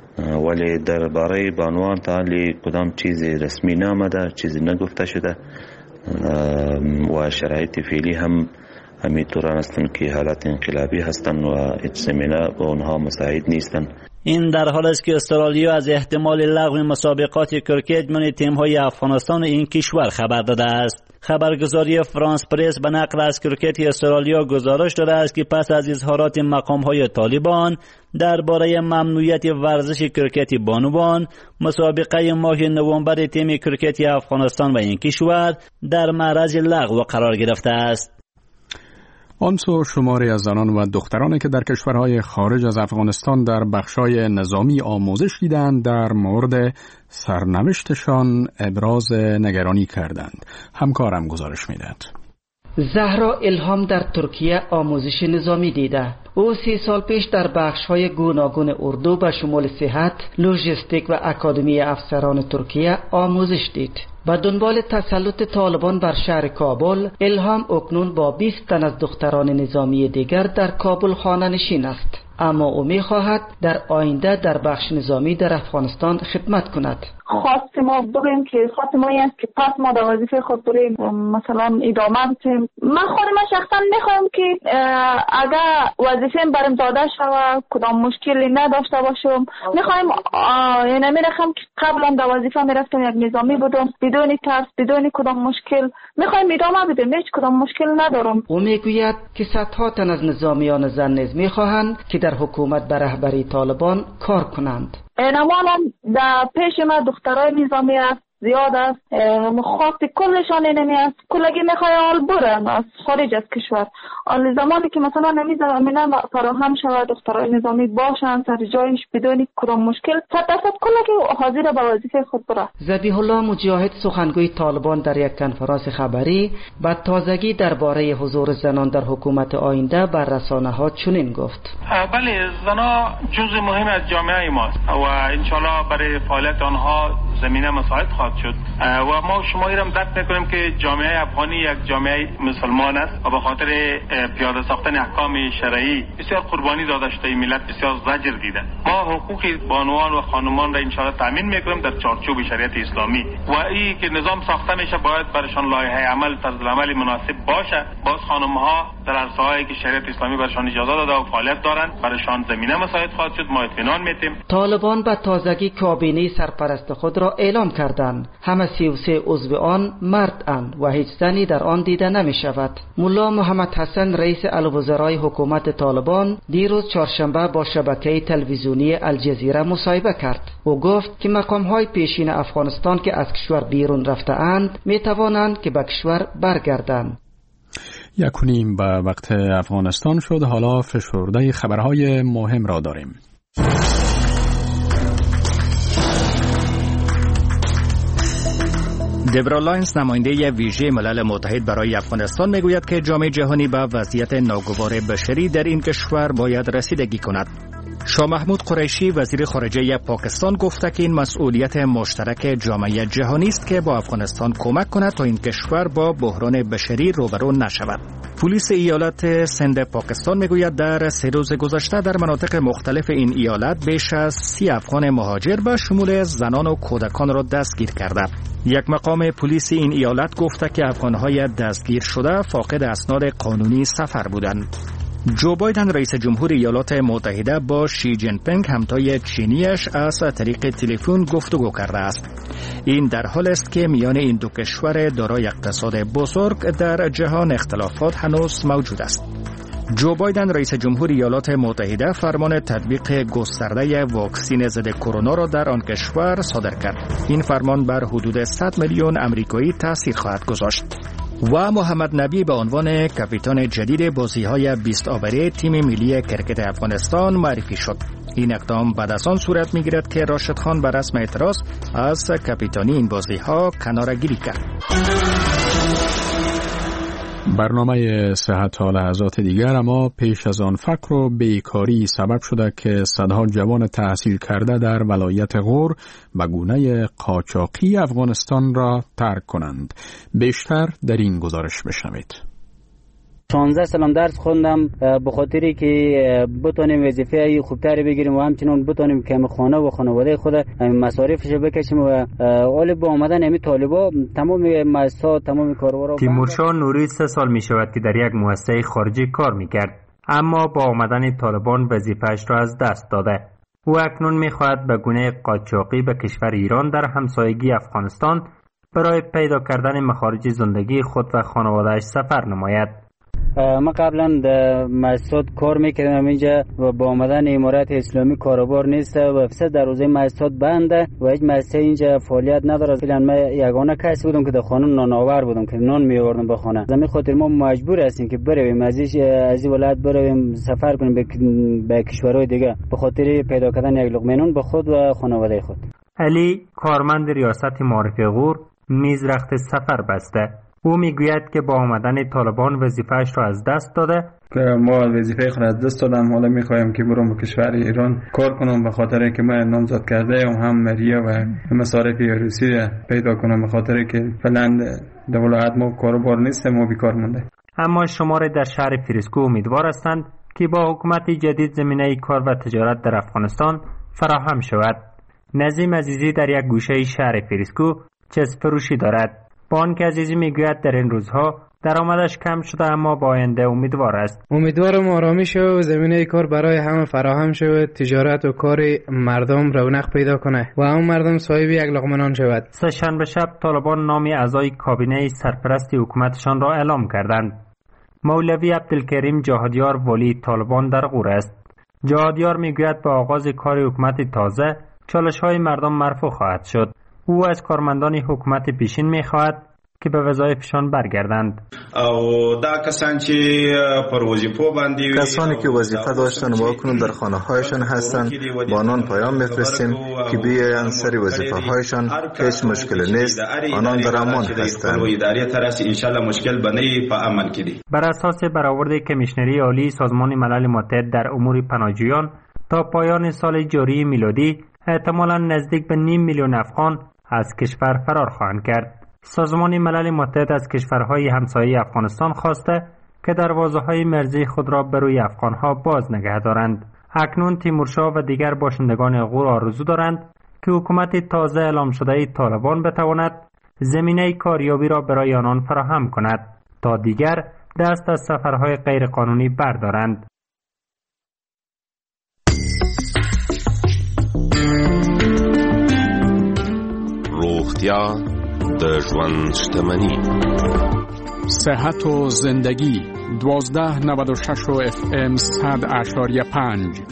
ولی درباره بانوان تا حالی کدام چیزی رسمی نامده، چیزی نگفته شده و شرایط فعلی هم همینطور هستند که حالت انقلابی هستند و هیچ زمینه به اونها مساعد نیستند. این در حال است که استرالیا از احتمال لغو مسابقات کرکت میان تیم‌های افغانستان و این کشور خبر داده است. خبرگزاری فرانس پرس به نقل از کرکت استرالیا گزارش داده است که پس از اظهارات مقام‌های طالبان درباره ممنوعیت ورزش کرکت بانوان، مسابقه ماه نوامبر تیم کرکت افغانستان و این کشور در معرض لغو قرار گرفته است. آنسو شماری از زنان و دخترانی که در کشورهای خارج از افغانستان در بخشای نظامی آموزش دیدند در مورد سرنوشتشان ابراز نگرانی کردند. همکارم گزارش میدهد. زهرا الهام در ترکیه آموزش نظامی دیده. او سی سال پیش در بخش‌های گوناگون اردو به شمول صحت، لوژیستیک و اکادمی افسران ترکیه آموزش دید. به دنبال تسلط طالبان بر شهر کابل، الهام اکنون با بیست تن از دختران نظامی دیگر در کابل خانه نشین است. اما او می خواهد در آینده در بخش نظامی در افغانستان خدمت کند. خواست ما بگیم که خواست ما است که پس ما در وظیفه خود بریم مثلا ادامه بدیم. من خود من شخصا میخوام که اگر وظیفه برم داده شود کدام مشکلی نداشته باشم. میخوایم یعنی میرخم که قبلا در وظیفه میرفتم یک نظامی بودم بدون ترس بدون کدام مشکل. میخوایم ادامه بدیم، هیچ کدام مشکل ندارم. او میگوید که صدها تن از نظامیان زن نیز میخواهند که در حکومت به رهبری طالبان کار کنند. اینمالا در پیش ما دخترای نظامی است زیاد است، خواست کلشان اینمی است کلگی میخوای آل برن از خارج از کشور. آل زمانی که مثلا نمی زمینه فراهم شود دخترای نظامی باشن سر جایش بدون کدام مشکل صد درصد کلگی حاضر به وظیفه خود بره. ذبیح الله مجاهد سخنگوی طالبان در یک کنفرانس خبری با تازگی درباره حضور زنان در حکومت آینده بر رسانه ها چنین گفت: بله، زنان جزء مهم از جامعه ماست و انشالله برای فعالیت آنها زمینه مساعد خواهد خواهد شد و ما شما ایرم درک میکنیم که جامعه افغانی یک جامعه مسلمان است و به خاطر پیاده ساختن احکام شرعی بسیار قربانی داده شده. ملت بسیار زجر دیده. ما حقوق بانوان و خانمان را ان شاء الله تامین میکنیم در چارچوب شریعت اسلامی و این که نظام ساخته میشه باید برشان لایحه عمل طرز عمل مناسب باشه. باز خانم ها در عرصه‌هایی که شریعت اسلامی برشان اجازه داده و فعالیت دارند برشان زمینه مساعد خواهد شد. ما اطمینان میتیم. طالبان به تازگی کابینه سرپرست خود را اعلام کردند. همه سی و سه عضو آن مرد اند و هیچ زنی در آن دیده نمی شود. ملا محمد حسن رئیس الوزرای حکومت طالبان دیروز چهارشنبه با شبکه تلویزیونی الجزیره مصاحبه کرد. او گفت که مقام‌های پیشین افغانستان که از کشور بیرون رفته اند می توانند که به کشور برگردند. یک و نیم به وقت افغانستان شد. حالا فشرده خبرهای مهم را داریم. دبرا لاینز نماینده ویژه ملل متحد برای افغانستان میگوید که جامعه جهانی به وضعیت ناگوار بشری در این کشور باید رسیدگی کند. شاه محمود قریشی وزیر خارجه پاکستان گفته که این مسئولیت مشترک جامعه جهانی است که با افغانستان کمک کند تا این کشور با بحران بشری روبرو نشود. پلیس ایالت سند پاکستان میگوید در سه روز گذشته در مناطق مختلف این ایالت بیش از سی افغان مهاجر به شمول زنان و کودکان را دستگیر کرده. یک مقام پلیس این ایالت گفته که افغانهای دستگیر شده فاقد اسناد قانونی سفر بودند. جو بایدن رئیس جمهور ایالات متحده با شی جین پینگ همتای چینیش از طریق تلفن گفتگو کرده است. این در حال است که میان این دو کشور دارای اقتصاد بزرگ در جهان اختلافات هنوز موجود است. جو بایدن رئیس جمهور ایالات متحده فرمان تطبیق گسترده واکسن ضد کرونا را در آن کشور صادر کرد. این فرمان بر حدود صد میلیون آمریکایی تاثیر خواهد گذاشت. و محمد نبی به عنوان کاپیتان جدید بازی‌های بیست آوری تیم ملی کرکت افغانستان معرفی شد. این اقدام بعد از آن صورت می‌گیرد که راشد خان بر رسم اعتراض از کاپیتانی این بازی‌ها کناره‌گیری کرد. برنامه صحت تا لحظات دیگر، اما پیش از آن فقر و بیکاری سبب شده که صدها جوان تحصیل کرده در ولایت غور به گونه قاچاقی افغانستان را ترک کنند. بیشتر در این گزارش بشنوید. شانزده سال درس خوندم به خاطری که بتونیم وظیفه خوبتری بگیریم و همچنین بتونیم که خانه و خانواده خود مصارفش بکشیم و اول با آمدن امی طالبا تمام مؤسسات تمام کارورا. تیمورشاه نوری سه سال می شود که در یک مؤسسه خارجی کار می کرد، اما با آمدن طالبان وظیفه‌اش را از دست داده. او اکنون می خواهد به گونه قاچاقی به کشور ایران در همسایگی افغانستان برای پیدا کردن مخارج زندگی خود و خانواده‌اش سفر نماید. ما قبلا در مؤسسات کار میکردم اینجا و با آمدن امارت اسلامی کاروبار نیست و افسر در روزه مؤسسات بنده و هیچ مؤسسه اینجا فعالیت نداره. فعلا من یگانه کسی بودم که در خانه نانآور بودم که نان میآوردم به خانه. زمین خاطر ما مجبور هستیم که برویم از از ولایت برویم سفر کنیم به, به کشورهای دیگه به خاطر پیدا کردن یک لقمه نان به خود و خانواده خود. علی کارمند ریاست معارف غور میز رخت سفر بسته. او میگوید که با آمدن طالبان وظیفه‌اش را از دست داده. که ما وظیفه خود از دست دادم، حالا میخوایم که برم به کشور ایران کار کنم به خاطر که من نامزد کرده ام هم مریه و مصارف روسی پیدا کنم به خاطر که فعلا در ولایت ما کاربار نیست، ما بیکار مونده. اما شماره در شهر فریسکو امیدوار هستند که با حکومت جدید زمینه کار و تجارت در افغانستان فراهم شود. نظیم عزیزی در یک گوشه شهر فریسکو چسب فروشی دارد. بان که عزیزی میگوید در این روزها درآمدش کم شده اما با آینده امیدوار است. امیدوارم آرامی شود و زمینه کار برای همه فراهم شود، تجارت و کار مردم رونق پیدا کنه و هم مردم صاحب یک لقمه نان شود. سه شنبه شب طالبان نامی اعضای کابینه سرپرستی حکومتشان را اعلام کردند. مولوی عبدالکریم جهادیار ولی طالبان در غور است. جهادیار میگوید با آغاز کار حکومت تازه چالش‌های مردم مرفوع خواهد شد. او از کارمندان حکومت پیشین می‌خواهد که به وظایفشان برگردند. کسانی که وظیفه داشتن و اکنون در خانه‌هایشان هستند با آنان پیام می‌فرستیم که بیایند سر وظیفه‌هایشان، هیچ مشکلی نیست، آنان در امان هستند. بر اساس برآورد کمیشنری عالی سازمان ملل متحد در امور پناهجویان تا پایان سال جاری میلادی احتمالاً نزدیک به نیم میلیون افغان از کشور فرار خواهند کرد. سازمان ملل متحد از کشورهای همسایه افغانستان خواسته که دروازه‌های مرزی خود را به روی افغان‌ها باز نگه دارند. اکنون تیمورشاه و دیگر باشندگان غور آرزو دارند که حکومت تازه اعلام شده طالبان بتواند زمینه کاریابی را برای آنان فراهم کند تا دیگر دست از سفرهای غیرقانونی بردارند. روغتیا د ژوند شتمني. صحت و زندگی دوازده نود و شش و اف ام صد اشاریه پنج.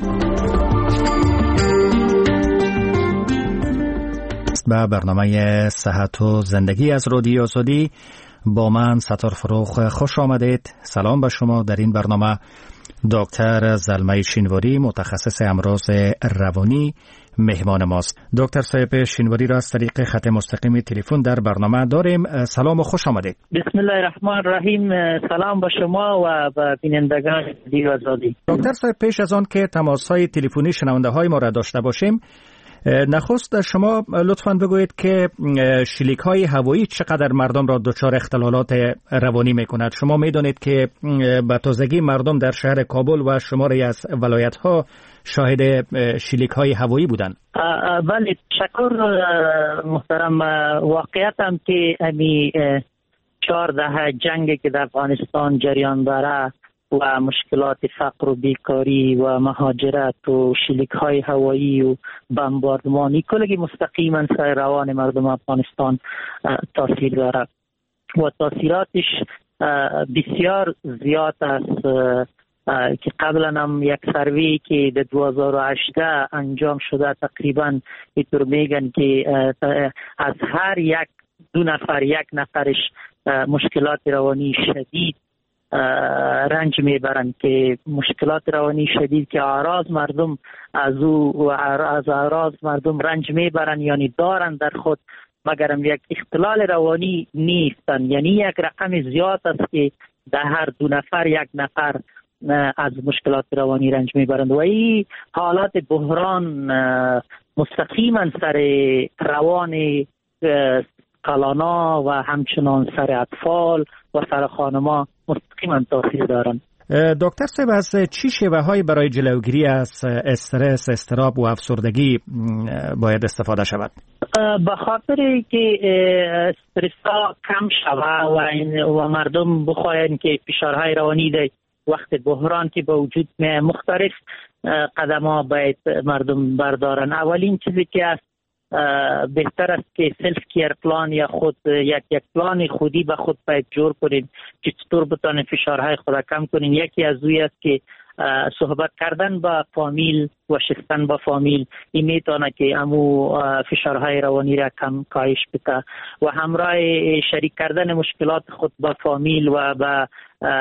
به برنامه صحت و زندگی از رادیو آزادی با من ستار فروخ خوش آمدید. سلام به شما. در این برنامه دکتر زلمه شینواری متخصص امراض روانی مهمان ماست. دکتر صاحب شینواری را از طریق خط مستقیم تلفن در برنامه داریم. سلام و خوش آمدید. بسم الله الرحمن الرحیم. سلام به شما و به بینندگان رادیو آزادی. دکتر صاحب پیش از آن که تماس‌های تلفنی شنونده های ما را داشته باشیم، نخست شما لطفاً بگویید که شلیک های هوایی چقدر مردم را دچار اختلالات روانی می کند. شما می دانید که به تازگی مردم در شهر کابل و شماری از ولایت ها شاهد شلیک های هوایی بودند. بله تشکر محترم. واقعیت هم که امی چهارده جنگی که در افغانستان جریان داره و مشکلات فقر و بیکاری و مهاجرت و شلیک های هوایی و بمباردمانی کلگی مستقیما سر روان مردم افغانستان تاثیر داره و تاثیراتش بسیار زیاد است که قبلا هم یک سروی که در دو هزار و هجده انجام شده تقریبا اینطور میگن که از هر یک دو نفر یک نفرش مشکلات روانی شدید رنج میبرند که مشکلات روانی شدید که اعراض مردم از او و از اعراض مردم رنج میبرند یعنی دارند در خود مگرم یک اختلال روانی نیستند، یعنی یک رقم زیاد است که در هر دو نفر یک نفر از مشکلات روانی رنج میبرند و این حالات بحران مستقیما سر روان کلانا و همچنان سر اطفال و سر خانما مستقیما تاثیر دارند. دکتر صاحب از چی شیوه های برای جلوگیری از استرس، اضطراب و افسردگی باید استفاده شود؟ به خاطر که استرس ها کم شود و, و مردم بخواهند که فشارهای روانی ده وقت بحران که به وجود می مختلف قدم ها باید مردم بردارن. اولین چیزی که است بهتر است که سلف کیر پلان یا خود یک یک پلان خودی به خود باید جور کنیم که چطور بتانیم فشارهای خود کم کنیم. یکی از اوی است که صحبت کردن با فامیل و شستن با فامیل این میتونه که امو فشارهای روانی را کم کاهش بده و همراه شریک کردن مشکلات خود با فامیل و با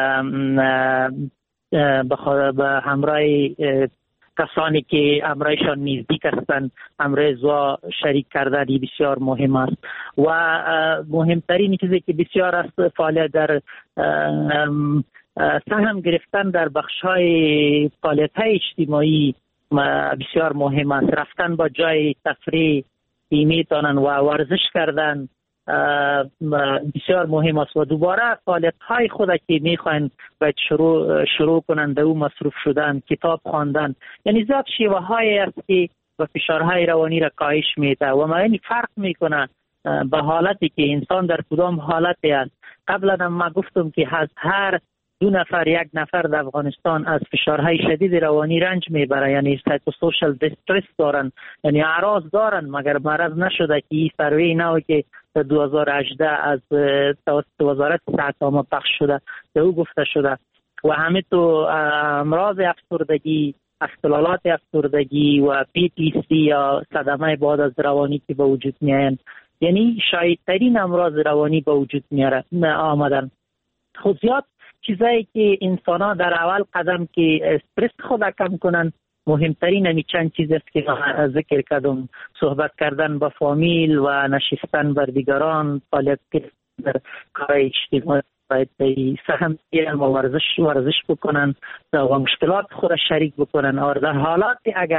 به همراه کسانی که امرایشان نزدیک هستند امراض و شریک کردن بسیار مهم است و مهمترین چیزی که بسیار است فعالیت در سهم گرفتن در بخش‌های فعالیت‌های اجتماعی بسیار مهم است. رفتن با جای تفریح میتونن و ورزش کردن بسیار مهم است و دوباره فعالیت‌های خود که میخواین باید شروع شروع کنند در او مصروف شدن، کتاب خواندن، یعنی زیاد شیوه هایی است که و فشارهای روانی را کاهش میده و معنی فرق میکنه به حالتی که انسان در کدام حالتی است. قبلا هم ما گفتم که از هر دو نفر یک نفر در افغانستان از فشارهای شدید روانی رنج میبره، یعنی سایکوسوشال دیسترس دارن، یعنی اعراض دارن مگر مرض نشده که این سروی نو که در دو هزار و هجده از توسط وزارت صحت عامه پخش شده به او گفته شده و همه تو امراض افسردگی، اختلالات افسردگی و پی تی سی یا صدمه بعد از روانی که به وجود میاین، یعنی شایدترین امراض روانی به وجود میاره آمدن. خود زیاد چیزایی که انسان ها در اول قدم که استرس خود کم کنن مهمترین همی چند چیز است که ذکر کردم: صحبت کردن با فامیل و نشستن بر دیگران، فعالیت در کار اجتماعی، باید سهم گیرن و ورزش ورزش بکنن و مشکلات خود شریک بکنن. اور در حالات اگر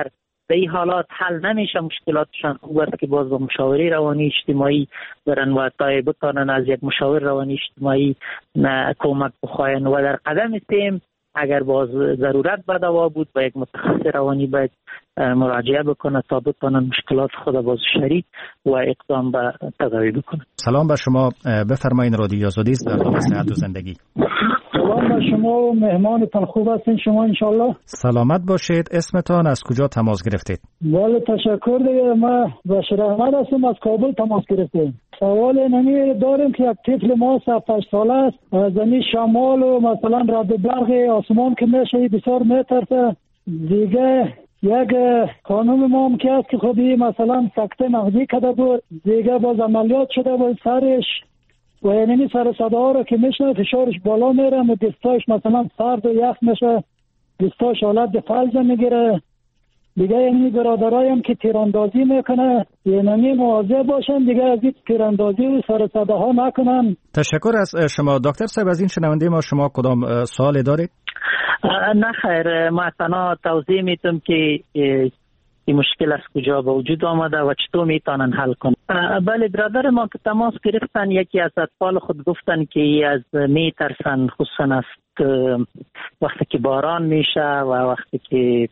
در این حالات حل نمیشه مشکلاتشان. خوب است که باز با مشاوره روانی اجتماعی برن و تا بتانن از یک مشاور روانی اجتماعی کمک بخواین و در قدم سیم اگر باز ضرورت به دوا بود با یک متخصص روانی باید مراجعه بکنه تا بتانن مشکلات خود باز شریک و اقدام به تداوی بکنه. سلام به شما، بفرمایید. رادیو آزادی است، برنامه صحت و زندگی. سلام به شما و مهمانتان. خوب هستین شما انشالله؟ سلامت باشید. اسمتان، از کجا تماس گرفتید؟ بله تشکر دیگه. ما بشیر احمد هستم، از کابل تماس گرفتیم. سوال نمی داریم که یک طفل ما هفت هشت ساله است، از این شمال و مثلا رد برق آسمان که میشه بسیار میترسه. دیگه یک خانم ما هم که است که خودی مثلا سکته مغزی کرده بود، دیگه باز عملیات شده بود سرش و یعنی سر صدا رو که میشنه فشارش بالا میره و دستاش مثلا سرد و یخ میشه، دستاش حالت فلج میگیره. دیگه یعنی برادرایم که تیراندازی میکنه یعنی مواظب باشن دیگه از این تیراندازی و سر صداها نکنن. تشکر از شما دکتر صاحب. از این شنونده ما شما کدام سوالی دارید؟ نه خیر، ما تنها توضیح میتونم که این مشکل از کجا به وجود آمده و چطور میتونن حل کنن. بله برادر ما که تماس گرفتن یکی از اطفال خود گفتن که از میترسن، خصوصا از وقتی که باران میشه و وقتی که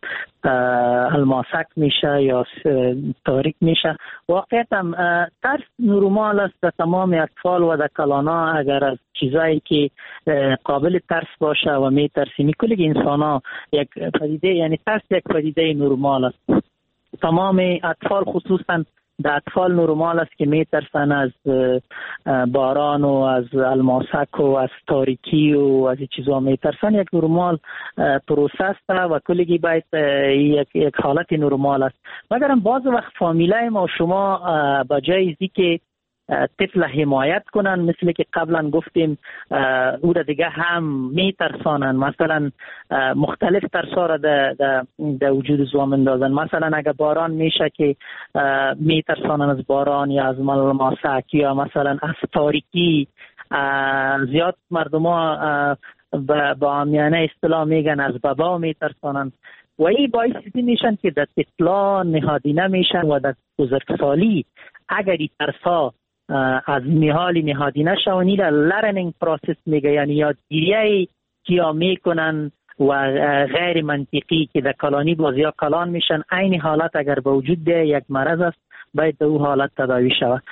الماسک میشه یا تاریک میشه. واقعا ترس نورمال است در تمام اطفال و در کلانا. اگر از چیزایی که قابل ترس باشه و میترسی میکنه که انسان ها یک پدیده، یعنی ترس یک پدیده نورمال است. تمام اطفال خصوصا در اطفال نورمال است که میترسن از باران و از الماسک و از تاریکی و از این چیزا میترسن. یک نورمال پروسه است و کلگی باید یک, یک حالت نورمال است. مگرم بعض وقت فامیلای ما شما با جای ازی که طفل حمایت کنن، مثل که قبلا گفتیم او را دیگه هم میترسانن، مثلا مختلف ترسا را در وجود زوام اندازن. مثلا اگر باران میشه که میترسانن از باران یا از ملماسک یا مثلا از تاریکی. زیاد مردم ها با عامیانه اصطلاح میگن از بابا میترسانن و این باعث میشن که در طفلا نهادینه میشن و در بزرگسالی اگر این ترسا از نهالی نهادی نشونی لرنینگ پروسس میگه، یعنی یادگیری کیا میکنن و غیر منطقی که در کلانی بازی ها کلان میشن. این حالت اگر به وجود ده یک مرض است، باید در او حالت تداوی شود.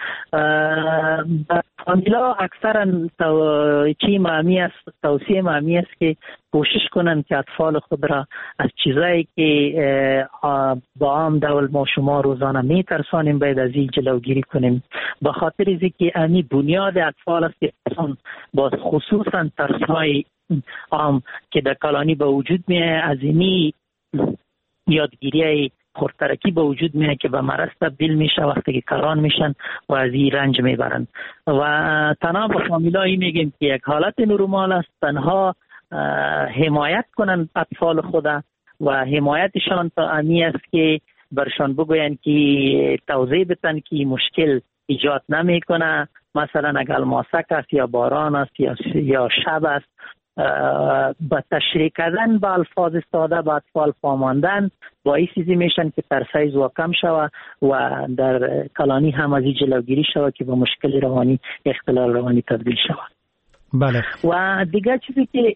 فامیلا اکثرا چی معمی است، توصیه معمی است که کوشش کنن که اطفال خود را از چیزایی که با عام دول ما شما روزانه میترسانیم باید از این جلوگیری کنیم، به خاطر اینکه که امی بنیاد اطفال است که باز خصوصا ترسهای عام که در کلانی به وجود میه از اینی یادگیری خورترکی به وجود میه که به مرض تبدیل میشه وقتی که کلان میشن و از این رنج میبرن. و تنها به فامیلایی میگیم که یک حالت نورمال است، تنها حمایت کنن اطفال خود و حمایتشان تا امی است که برشان بگوین که توضیح بتن که مشکل ایجاد نمیکنه. مثلا اگر الماسک است یا باران است یا, یا شب است، با تشریح کردن با الفاظ ساده با اطفال فهماندن باعث چیزی میشن که ترسای زوا کم شوه و در کلانی هم از این جلوگیری شوه که با مشکل روانی اختلال روانی تبدیل شوه. بله. و دیگه چیزی که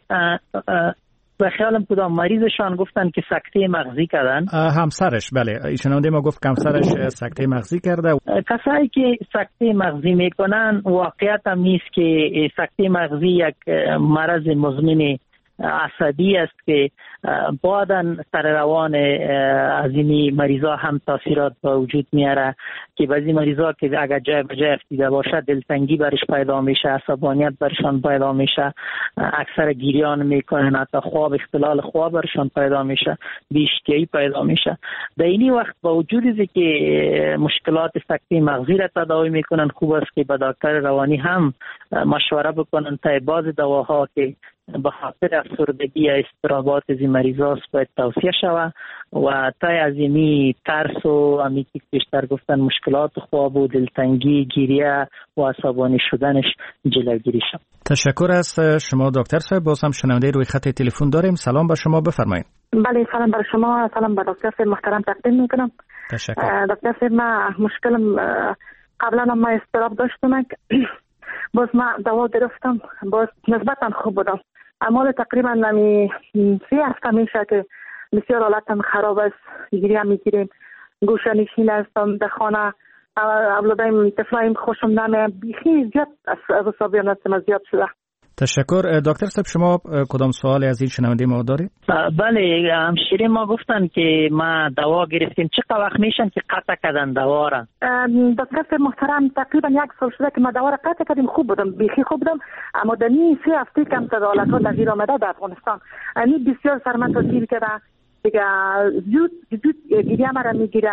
به خیالم کدام مریضشان گفتن که سکته مغزی کردن، همسرش. بله ایشون ما گفت همسرش سکته مغزی کرده. کسایی که سکته مغزی میکنن واقعیت هم نیست که سکته مغزی یک مرض مزمن عصبی است که بعداً سر روان از این مریضا هم تاثیرات با وجود میاره که بعضی مریضا که اگر جای به جای افتیده باشه دلتنگی برش پیدا میشه، عصبانیت برشان پیدا میشه، اکثر گریان میکنن، حتی خواب اختلال خواب برشان پیدا میشه، بیشتری پیدا میشه. در اینی وقت با وجود اینکه که مشکلات سکته مغزی را تداوی میکنن، خوب است که با دکتر روانی هم مشوره بکنن تا بعض دواها که به خاطر افسردگی یا اضطرابات از این مریضاست باید توصیه شود و تا از اینی ترس و همی که بیشتر گفتن مشکلات خواب و دلتنگی، گریه و عصبانی شدنش جلوگیری شود. تشکر از شما دکتر صاحب. باز هم شنونده روی خط تلفن داریم. سلام به شما، بفرمایید. بله، سلام برای شما، سلام برای دکتر صاحب محترم تقدیم میکنم. تشکر. دکتر صاحب من مشکلم قبلا هم من استراب داشتم که باز من دوا گرفتم، باز نسبتا خوب بودم، اما تقریبا نمی سه هفته میشه که بسیار حالتم خراب است، گریه میگیریم، گوشه نشین هستم در خانه، اولادایم طفلایم خوشم نمیاد، بیخی زیاد از حسابیم هستم، زیاد شده. تشکر. دکتر صاحب شما کدام سوالی از این شنونده ما دارید؟ بله، همشیره ما گفتن که ما دوا گرفتیم، چقدر وقت میشن که قطع کردن دوا را؟ دکتر صاحب محترم تقریبا یک سال شده که ما دوا را قطع کردیم، خوب بودم، بیخی خوب بودم، اما در این سه هفته کم تداعیات ها تغییر آمده در افغانستان، این بسیار سر من تاثیر کرده، دیگه زود زود گریه مرا میگیره،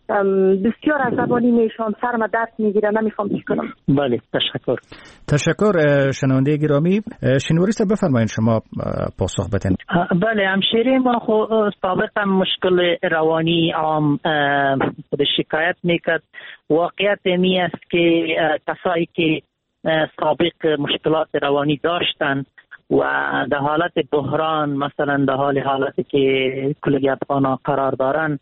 بسیار عصبانی میشم، سرم درد میگیره، نمیفهم چی کنم. بله، تشکر. تشکر. شنونده گرامی، شنواری صاحب بفرمایید شما پاسخ بدین. بله، همشیره ما خو سابقا مشکل روانی عام خود شکایت میکرد. واقعیت می است که کسایی که سابق مشکلات روانی داشتن و در حالت بحران، مثلا در حال حالتی که کلگی افغانا قرار دارن،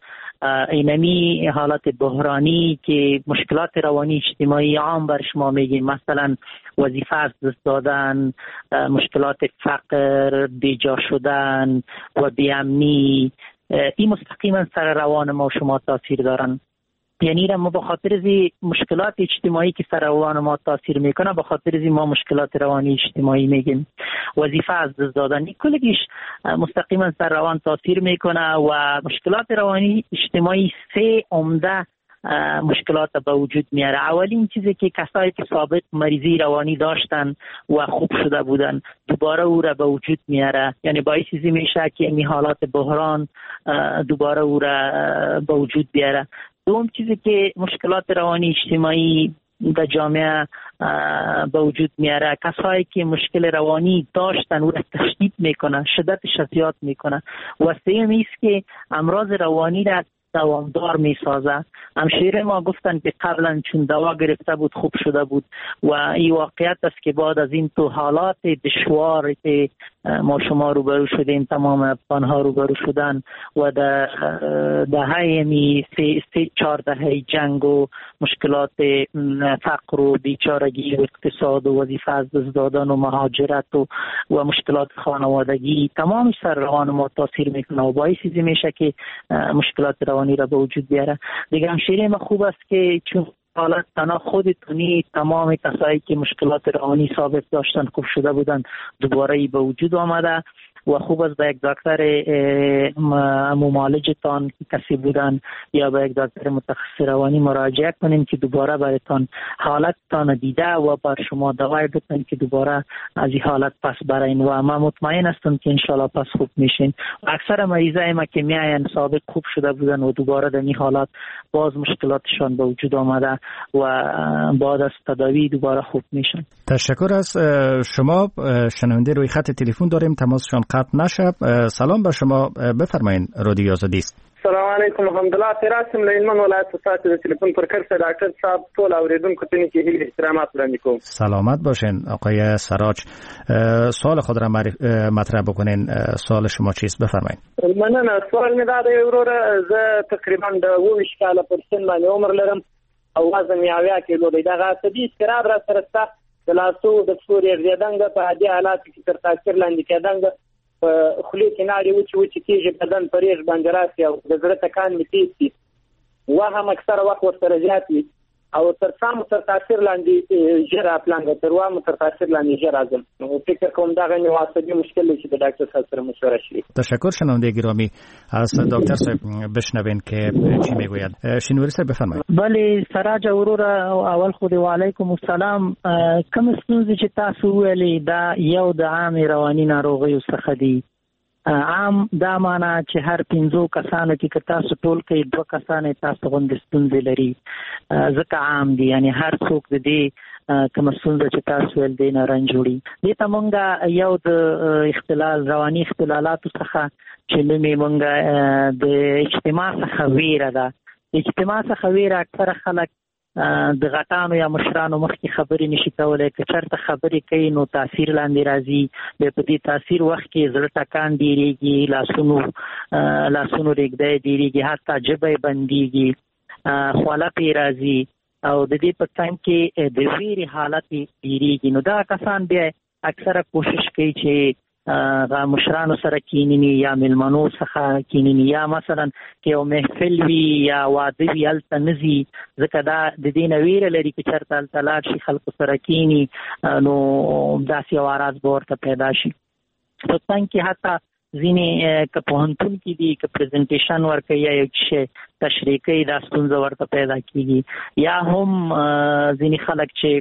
اینمی حالت بحرانی که مشکلات روانی اجتماعی عام بر شما میگیم، مثلا وظیفه از دست دادن، مشکلات فقر، بیجا شدن و بیامنی، این مستقیما سر روان ما و شما تاثیر دارن. یعنی ما به خاطر زی مشکلات اجتماعی که سر روان ما تاثیر میکنه، به خاطر زی ما مشکلات روانی اجتماعی میگیم. وظیفه از دست دادن کلگیش مستقیما سر روان تاثیر میکنه و مشکلات روانی اجتماعی سه عمده مشکلات به وجود میاره. اولین چیزی که کسایی که سابق مریضی روانی داشتن و خوب شده بودن دوباره او را به وجود میاره، یعنی باعث چیزی میشه که این حالات بحران دوباره او را به وجود بیاره. دوم چیزی که مشکلات روانی اجتماعی در جامعه به وجود میاره، کسایی که مشکل روانی داشتن او را تشدید میکنه، شدتش زیاد میکنه. و سوم است که امراض روانی را دوامدار میسازه. همشیره ما گفتن که قبلا چون دوا گرفته بود خوب شده بود و این واقعیت است که بعد از این تو حالات دشوار که ما شما روبرو شدیم، تمام افغانها روبرو شدن و در دهه می سه, سه چهار دهه جنگ و مشکلات فقر و بیچارگی و اقتصاد و وظیفه از دست دادن و مهاجرت و, و مشکلات خانوادگی، تمام سر روان ما تاثیر میکنه و باعث چیزی میشه که مشکلات روانی را به وجود بیاره. دیگه همشیره ما خوب است که چون حالت تنها خودتونی، تمام کسایی که مشکلات روانی سابق داشتن خوب شده بودن دوباره به وجود آمده و خوب است به یک دکتر ممالجتان که کسی بودن یا به یک دکتر متخصص روانی مراجعه کنین که دوباره برایتان حالتتان دیده و بر شما دوای بتن که دوباره از این حالت پس برین و ما مطمئن هستم که انشالله پس خوب میشین. اکثر مریضای ما که میاین سابق خوب شده بودن و دوباره در این حالت باز مشکلاتشان به وجود آمده و بعد از تداوی دوباره خوب میشن. تشکر از شما. شنونده روی خط تلفن داریم، تماسشان قطع نشه. سلام به شما، بفرمایید. رادیو آزادی است. السلام علیکم. الحمدلله تراسم لیلمن ولایت ساتو د تلیفون پر کرسه ډاکټر صاحب ټول اوریدونکو ته کې هیله احترامات وړاندې کوم. سلامت باشین آقای سراج. سوال خود را مطرح بکنین. سوال شما چیست؟ بفرمایید. مننه. سوال مې دا دی وروره، زه تقریبا د اوویشت کاله پر سن باندې عمر لرم او وزن مې اویا کیلو دی. دغه عصبي اضطراب را سره شته، د لاسو د ستوري غځېدنګ په عادي حالاتو کې تر تاثیر لاندې کېدنګ، په خولې کې ناړې وچې وچې کېږي، بدن په ریږ باندې راسي او د زړه ټکان مې تېز شي، وهم اکثره وخت ورسره زیات وي او تر څامو تر تاثیر لاندې ژر اپلانګه تر وامو تر تاثیر لاندې ژر راځم. نو فکر کوم دغه یو عصبي مشکل دی چې د ډاکټر صاحب سره مشوره شي. تشکر. شنونده گرامی، از دکتر صاحب بشنوین که چی میگوید. شنواری صاحب بفرمایید. بله سراج وروره، اول خو دی وعلیکم السلام. کوم ستونزې چې تاسو ویلي دا یو د عام رواني ناروغیو څخه دی. عام دا معنا چې هر پنځو کسانو کې که تاسو ټول کې دوه کسان تاسو غوندې ستونزې لري، ځکه عام دي، یعنی هر څوک د دې کوم ستونزه چې تاسو ول دي نه رنج وړي. دې ته مونږه یو د اختلال رواني اختلالاتو څخه چې لمې مونږه د اجتماع څخه ویره ده. اجتماع څخه ویره اکثر خلک د غټانو یا مشرانو مخکې خبرې نشي کولای. که چېرته خبرې کوي نو تاثیر لاندې راځي. بیا په دې تاثیر وخت کې زړه ټکان ډېرېږي، لاسونو لاسونو رېږدی ډېرېږي، حتی ژبه یې بندېږي، خوله پرې راځي او د دې په څنګ کې د ویرې حالت ډېرېږي. نو دغه کسان بیا اکثره کوشش کوي چې مشرانو سره کینینی یا ملمنو څخه کینینی، یا مثلا که یو محفل وي یا واده وي هلته نه ځي، ځکه دا د دې نه ویره لري که چېرته هلته لاړ شي خلکو سره کیني نو داسې یو اراز به ورته پیدا شي. په څنګ کې حتی ځینې که پوهنتون کې دي که پریزنټیشن ورکوي یا یو شی تشریح کوي دا ستونزه ورته پیدا کېږي. یا هم ځینې خلک چې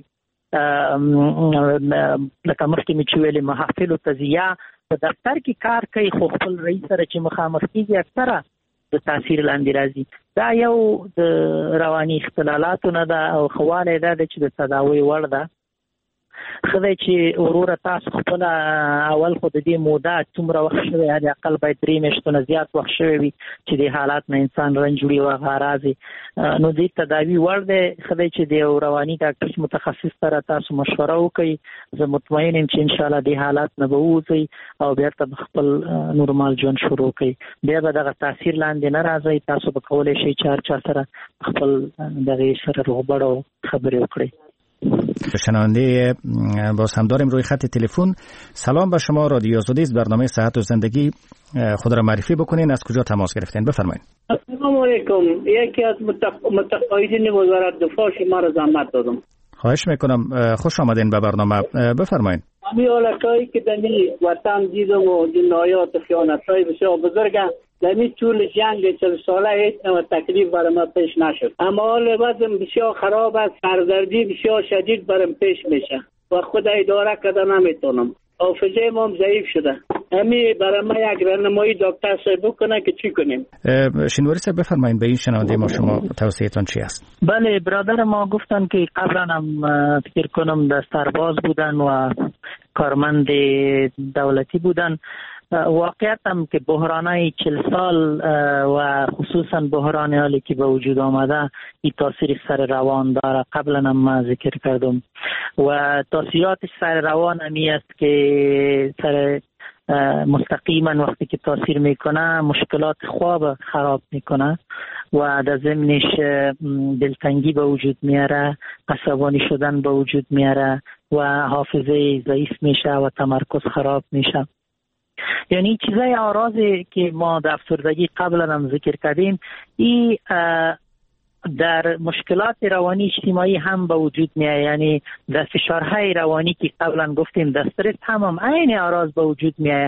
لکه مخکې مې چې ویلې محافلو ته ځي یا په دفتر کې کار کوي خو خپل رئیس سره چې مخامخ کېږي اکثره د تاثیر لاندې راځي. دا یو د رواني اختلالاتو نه ده او ښه والی دا ده چې د تداوی وړ ده. ښه دی چې وروره تاسو خپله اول خو د دې موده څومره وخت شوی، حد اقل باید درې میاشتو نه زیات وخت شوی وي چې د حالات نه انسان رنج وړي او هغه اراز نو دې تداوي وړ دی. ښه دی چې د یو رواني ډاکټر متخصص سره تاسو مشوره وکړئ. زه مطمئن یم چې انشاءالله دې حالات نه به ووځئ او بیرته به خپل نورمال ژوند شروع کړئ. بیا به دغه تاثیر لاندې نه راځئ. تاسو به کولی شئ چې هر چا سره خپل دغې سره روغبړ او خبرې وکړئ. شنونده باز هم داریم روی خط تلفن. سلام به شما، رادیو آزادی، برنامه صحت و زندگی. خود را معرفی بکنین، از کجا تماس گرفتین؟ بفرمایید. السلام علیکم. یکی از متقاعدین وزارت دفاع شما را زحمت دادم. خواهش میکنم، خوش آمدین به برنامه. بفرمایید. همین حالتایی که در وطن دیدم و جنایات و خیانت‌های بسیار بزرگ در این طول جنگ چل ساله هیچ نوع تکلیف برای ما پیش نشد، اما حال وضع بسیار خراب است. سردردی بسیار شدید برام پیش میشه و خود اداره کرده نمیتونم. حافظه ما ضعیف شده. همین برای ما یک راهنمایی دکتر صاحب بکنه که چی کنیم. شنواری صاحب بفرمایید، به این شنونده ما شما توصیه‌تان چی است؟ بله، برادر ما گفتن که قبلا هم فکر کنم در سرباز بودن و کارمند دولتی بودن. واقعیت هم که بحرانای چل سال و خصوصا بحران حالی که به وجود آمده این تاثیر سر روان داره. قبلا هم ما ذکر کردم و تاثیراتش سر روان همی است که سر مستقیما وقتی که تاثیر میکنه مشکلات خواب خراب میکنه و در ضمنش دلتنگی به وجود میاره، عصبانی شدن به وجود میاره و حافظه ضعیف میشه و تمرکز خراب میشه. یعنی چیزای آرازی که ما در افسردگی قبلا هم ذکر کردیم این در مشکلات روانی اجتماعی هم به وجود میاد. یعنی در فشارهای روانی که قبلا گفتیم در استرس هم هم عین آراز به وجود میاد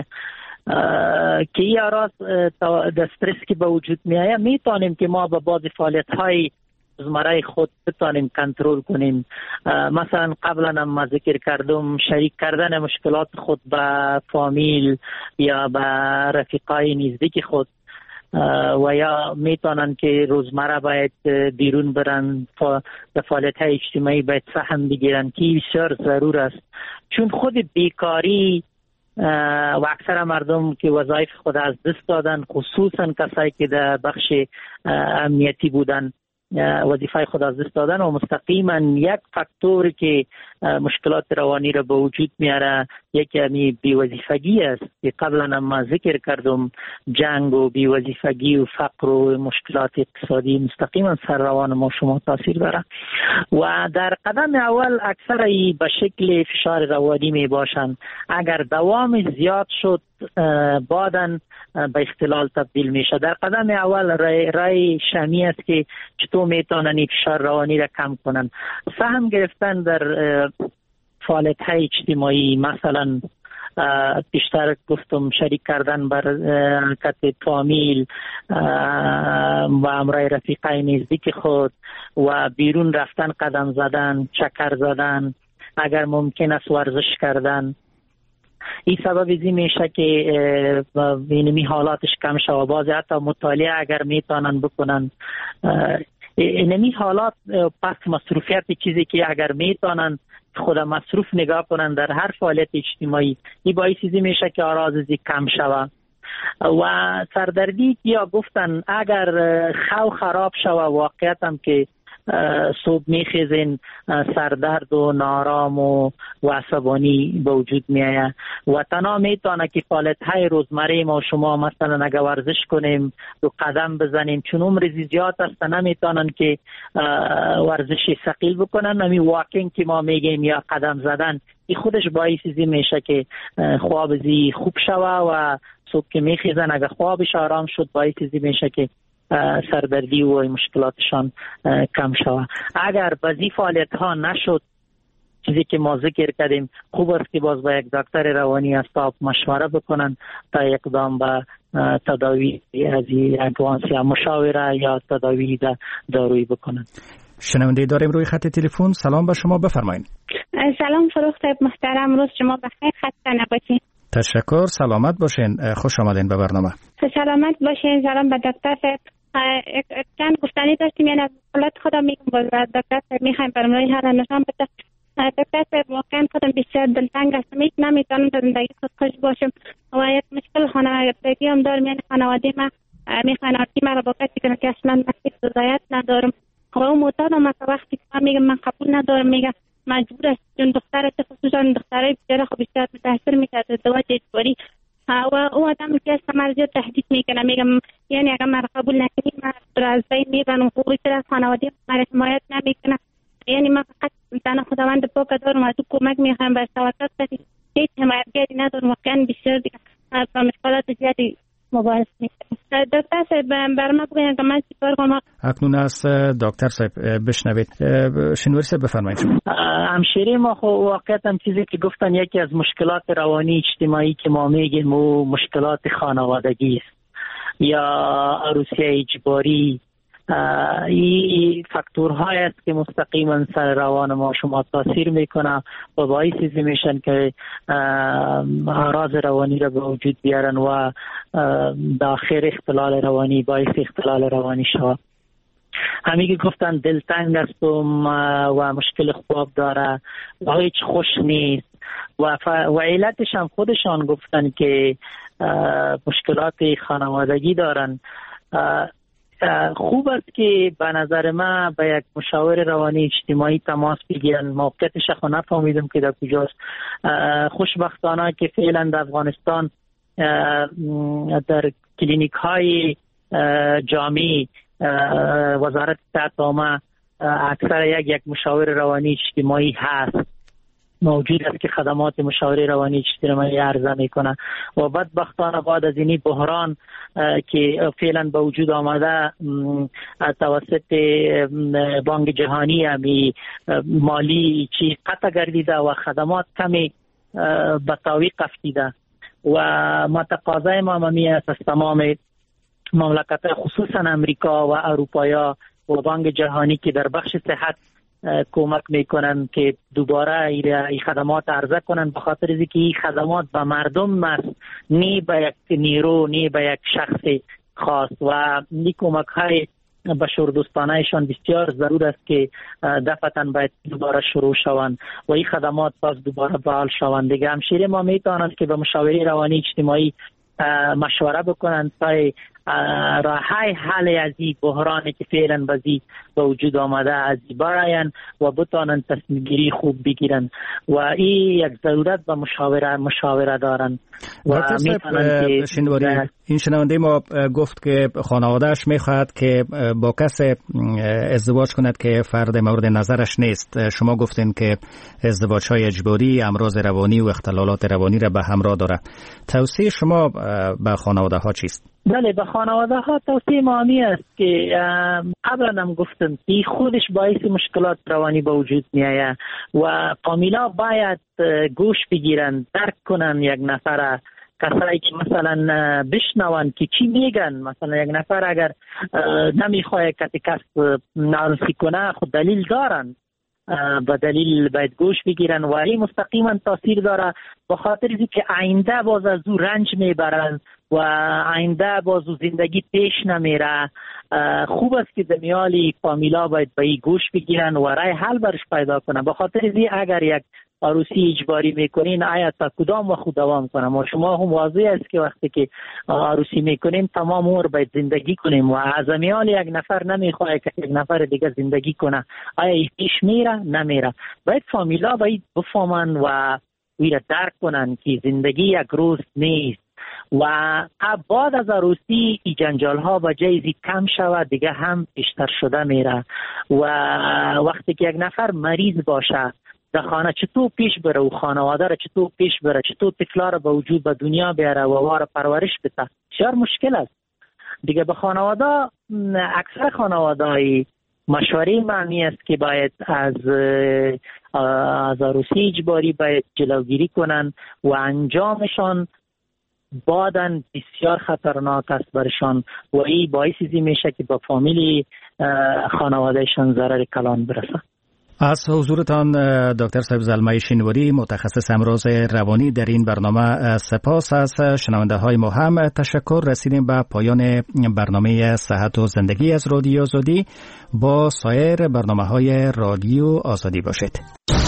که این آراز در استرس که به وجود میاد میتونیم که ما به بعض فعالیت‌های روزمره خود بتانیم کنترل کنیم. مثلا قبلا هم ذکر کردم شریک کردن مشکلات خود به فامیل یا به رفیقای نزدیک خود و یا میتونن که روزمره باید بیرون برن به فعالیت‌های اجتماعی باید سهم بگیرن که بسیار ضرور است، چون خود بیکاری و اکثر مردم که وظایف خود از دست دادن، خصوصا کسایی که در بخش امنیتی بودن وظیفه خود از دست دادن و مستقیما یک فاکتور که مشکلات روانی را به وجود میاره یکی همی بی‌وظیفگی است که قبلا ما ذکر کردم. جنگ و بی‌وظیفگی و فقر و مشکلات اقتصادی مستقیما سر روان ما شما تاثیر داره و در قدم اول اکثر ای به شکل فشار روانی می باشند. اگر دوام زیاد شد بعداً به اختلال تبدیل میشه. در قدم اول رای, رای شمی است که چطور میتونن فشار روانی را کم کنن. سهم گرفتن در فعالیت‌های اجتماعی، مثلا بیشتر گفتم شریک کردن بر کت فامیل و امرای رفیقای نزدیک خود و بیرون رفتن، قدم زدن، چکر زدن، اگر ممکن است ورزش کردن. این سبب ازی میشه که اینمی حالاتش کم شود. بعضی حتی مطالعه اگر میتونن بکنن اینمی حالات پس مصروفیت چیزی که اگر میتونن خود مصروف نگاه کنن در هر فعالیت اجتماعی، این باعث ازی میشه که آرازی کم شود. و سردردی یا گفتن اگر خو خراب شود واقعیت هم که صبح میخیزین سردرد و نارام و و عصبانی به وجود میآید و تنها میتونه که فعالیت های روزمره ما شما مثلا اگر ورزش کنیم و قدم بزنیم چون عمر زیاد است نمیتونن که ورزش ثقیل بکنن. همین واکینگ که ما میگیم یا قدم زدن این خودش باعث زی میشه که خواب زی خوب شوه و صبح که میخیزن اگر خوابش آرام شد باعث زی میشه که سردردی و مشکلاتشان کم شوه. اگر بعضی فعالیت ها نشد چیزی که ما ذکر کردیم خوب است که باز با یک دکتر روانی استاپ مشوره بکنن تا اقدام به تداوی از ادوانس یا مشاوره یا تداوی دارویی بکنن. شنونده داریم روی خط تلفن. سلام به شما، بفرمایید. سلام فروخ صاحب محترم، روز شما بخیر، خسته نباشین. تشکر، سلامت باشین، خوش آمدین به برنامه. سلامت باشین. سلام به دکتر صاحب. چند گفتنی داشتیم یعنی حالت خودم میگم با دکتر صاحب میخوایم برنامه هر نشان بده. دکتر صاحب واقعا خودم بسیار دلتنگ هستم، هیچ نمیتونم در زندگی خود خوش باشم و یک مشکل خانوادگی هم دارم، یعنی خانواده من میخوان آتی مرا با کسی کنه که اصلا مسیح رضایت ندارم و اون معتاد هم مثلا وقتی که میگم من قبول ندارم میگم مجبور است چون دختر خصوصا دخترای بسیار خب بسیار متاثر میشه از ازدواج اجباری و او آدم که است مرا زیاد تهدید میکنه، میگم یعنی اگر مرا قبول نکنی من از بین میبرم، حقوقی که از خانواده مرا حمایت نمیکنه، یعنی من فقط تنها خداوند پاک دارم و تو کمک میخوام بر توسط کسی هیچ حمایتگری ندارم، واقعا بسیار دیگه با مشکلات زیادی مبارزه میکنم. دکتر صاحب بر ما بگوین که من چیکار کنم؟ اکنون از دکتر صاحب بشنوید. شنوری صاحب بفرمایید. همشیره ما خو واقعا هم چیزی که گفتن یکی از مشکلات روانی اجتماعی که ما میگیم و مشکلات خانوادگی است یا عروسی اجباری، این فاکتورهای است که مستقیما سر روان ما شما تاثیر میکنه و باعث میشن که اعراض روانی را به وجود بیارن و داخل اختلال روانی باعث اختلال روانی شود. همین که گفتن دلتنگ است و مشکل خواب داره و هیچ خوش نیست و, ف... و علتش هم خودشان گفتن که مشکلات خانوادگی دارن. خوب است که به نظر من به یک مشاور روانی اجتماعی تماس بگیرن. موقعیتش خو نفهمیدم که در کجاست. خوشبختانه که فعلا در افغانستان در کلینیک های جامعی وزارت صحت عامه اکثر یک یک مشاور روانی اجتماعی هست، موجود است که خدمات مشاوره روانی اجتماعی عرضه میکنه و بدبختانه بعد از این بحران که فعلا به وجود آمده توسط بانک جهانی همی مالی چی قطع گردیده و خدمات کمی به تعویق افتیده و ما تقاضای ما همی است از تمام مملکت خصوصا امریکا و اروپایا و بانک جهانی که در بخش صحت کمک میکنن که دوباره این خدمات عرضه کنن، به خاطر اینکه این خدمات به مردم است، نه به یک نیرو، نه به یک شخص خاص و این کمک های بشردوستانهشان بسیار ضرور است که دفعتاً باید دوباره شروع شوند و این خدمات باز دوباره فعال شوند. دیگه همشیره ما میتونند که به مشاوره روانی اجتماعی مشوره بکنند تا راه های حل از این بحرانی که فعلا بازی به وجود آمده از این براین و بتانند تصمیم گیری خوب بگیرن و این یک ضرورت به مشاوره مشاوره دارن. و میتونن که این شنونده ما گفت که خانوادهش میخواهد که با کس ازدواج کند که فرد مورد نظرش نیست. شما گفتین که ازدواج های اجباری امراض روانی و اختلالات روانی را به همراه دارد. توصیه شما به خانواده ها چیست؟ بله، به خانواده ها توصیه مامی است که قبلا هم گفتم که خودش باعث مشکلات روانی به وجود می آید و فامیلا باید گوش بگیرن، درک کنن یک نفر، کسایی که مثلا بشنون که چی میگن. مثلا یک نفر اگر نمیخواه کسی کس نارسی کنه خود دلیل دارن، با دلیل باید گوش بگیرن و این مستقیما تاثیر داره به خاطر اینکه آینده باز از او رنج میبرن و آینده بازو زندگی پیش نمیره. خوب است که دمیالی فامیلا باید به این گوش بگیرن و رای حل برش پیدا کنن. به خاطر زی اگر یک عروسی اجباری میکنین آیا تا کدام وقت دوام کنم و شما هم واضح است که وقتی که عروسی میکنین تمام عمر باید زندگی کنیم و از میال یک نفر نمیخواد که یک نفر دیگه زندگی کنه. آیا این پیش میره؟ نمیره. باید فامیلا باید بفهمن و ویره درک کنن که زندگی یک روز نیست و بعد از عروسی ای جنجال ها و جایزی کم شود دیگه هم بیشتر شده میره و وقتی که یک نفر مریض باشه در خانه چطور پیش بره و خانواده را چطور پیش بره، چطور طفلا را به وجود به دنیا بیاره و واره پرورش بده، بسیار مشکل است دیگه. به خانواده اکثر خانواده مشوره معنی است که باید از از عروسی اجباری باید جلوگیری کنن و انجامشان بعداً بسیار خطرناک است برشان و این باعثی میشه که با فامیلی خانوادهشان ضرر کلان برسه. از حضورتان دکتر صاحب زلمه شینواری متخصص امراض روانی در این برنامه سپاس. از شنونده های ما هم تشکر. رسیدیم به پایان برنامه صحت و زندگی از رادیو آزادی. با سایر برنامه های رادیو آزادی باشید.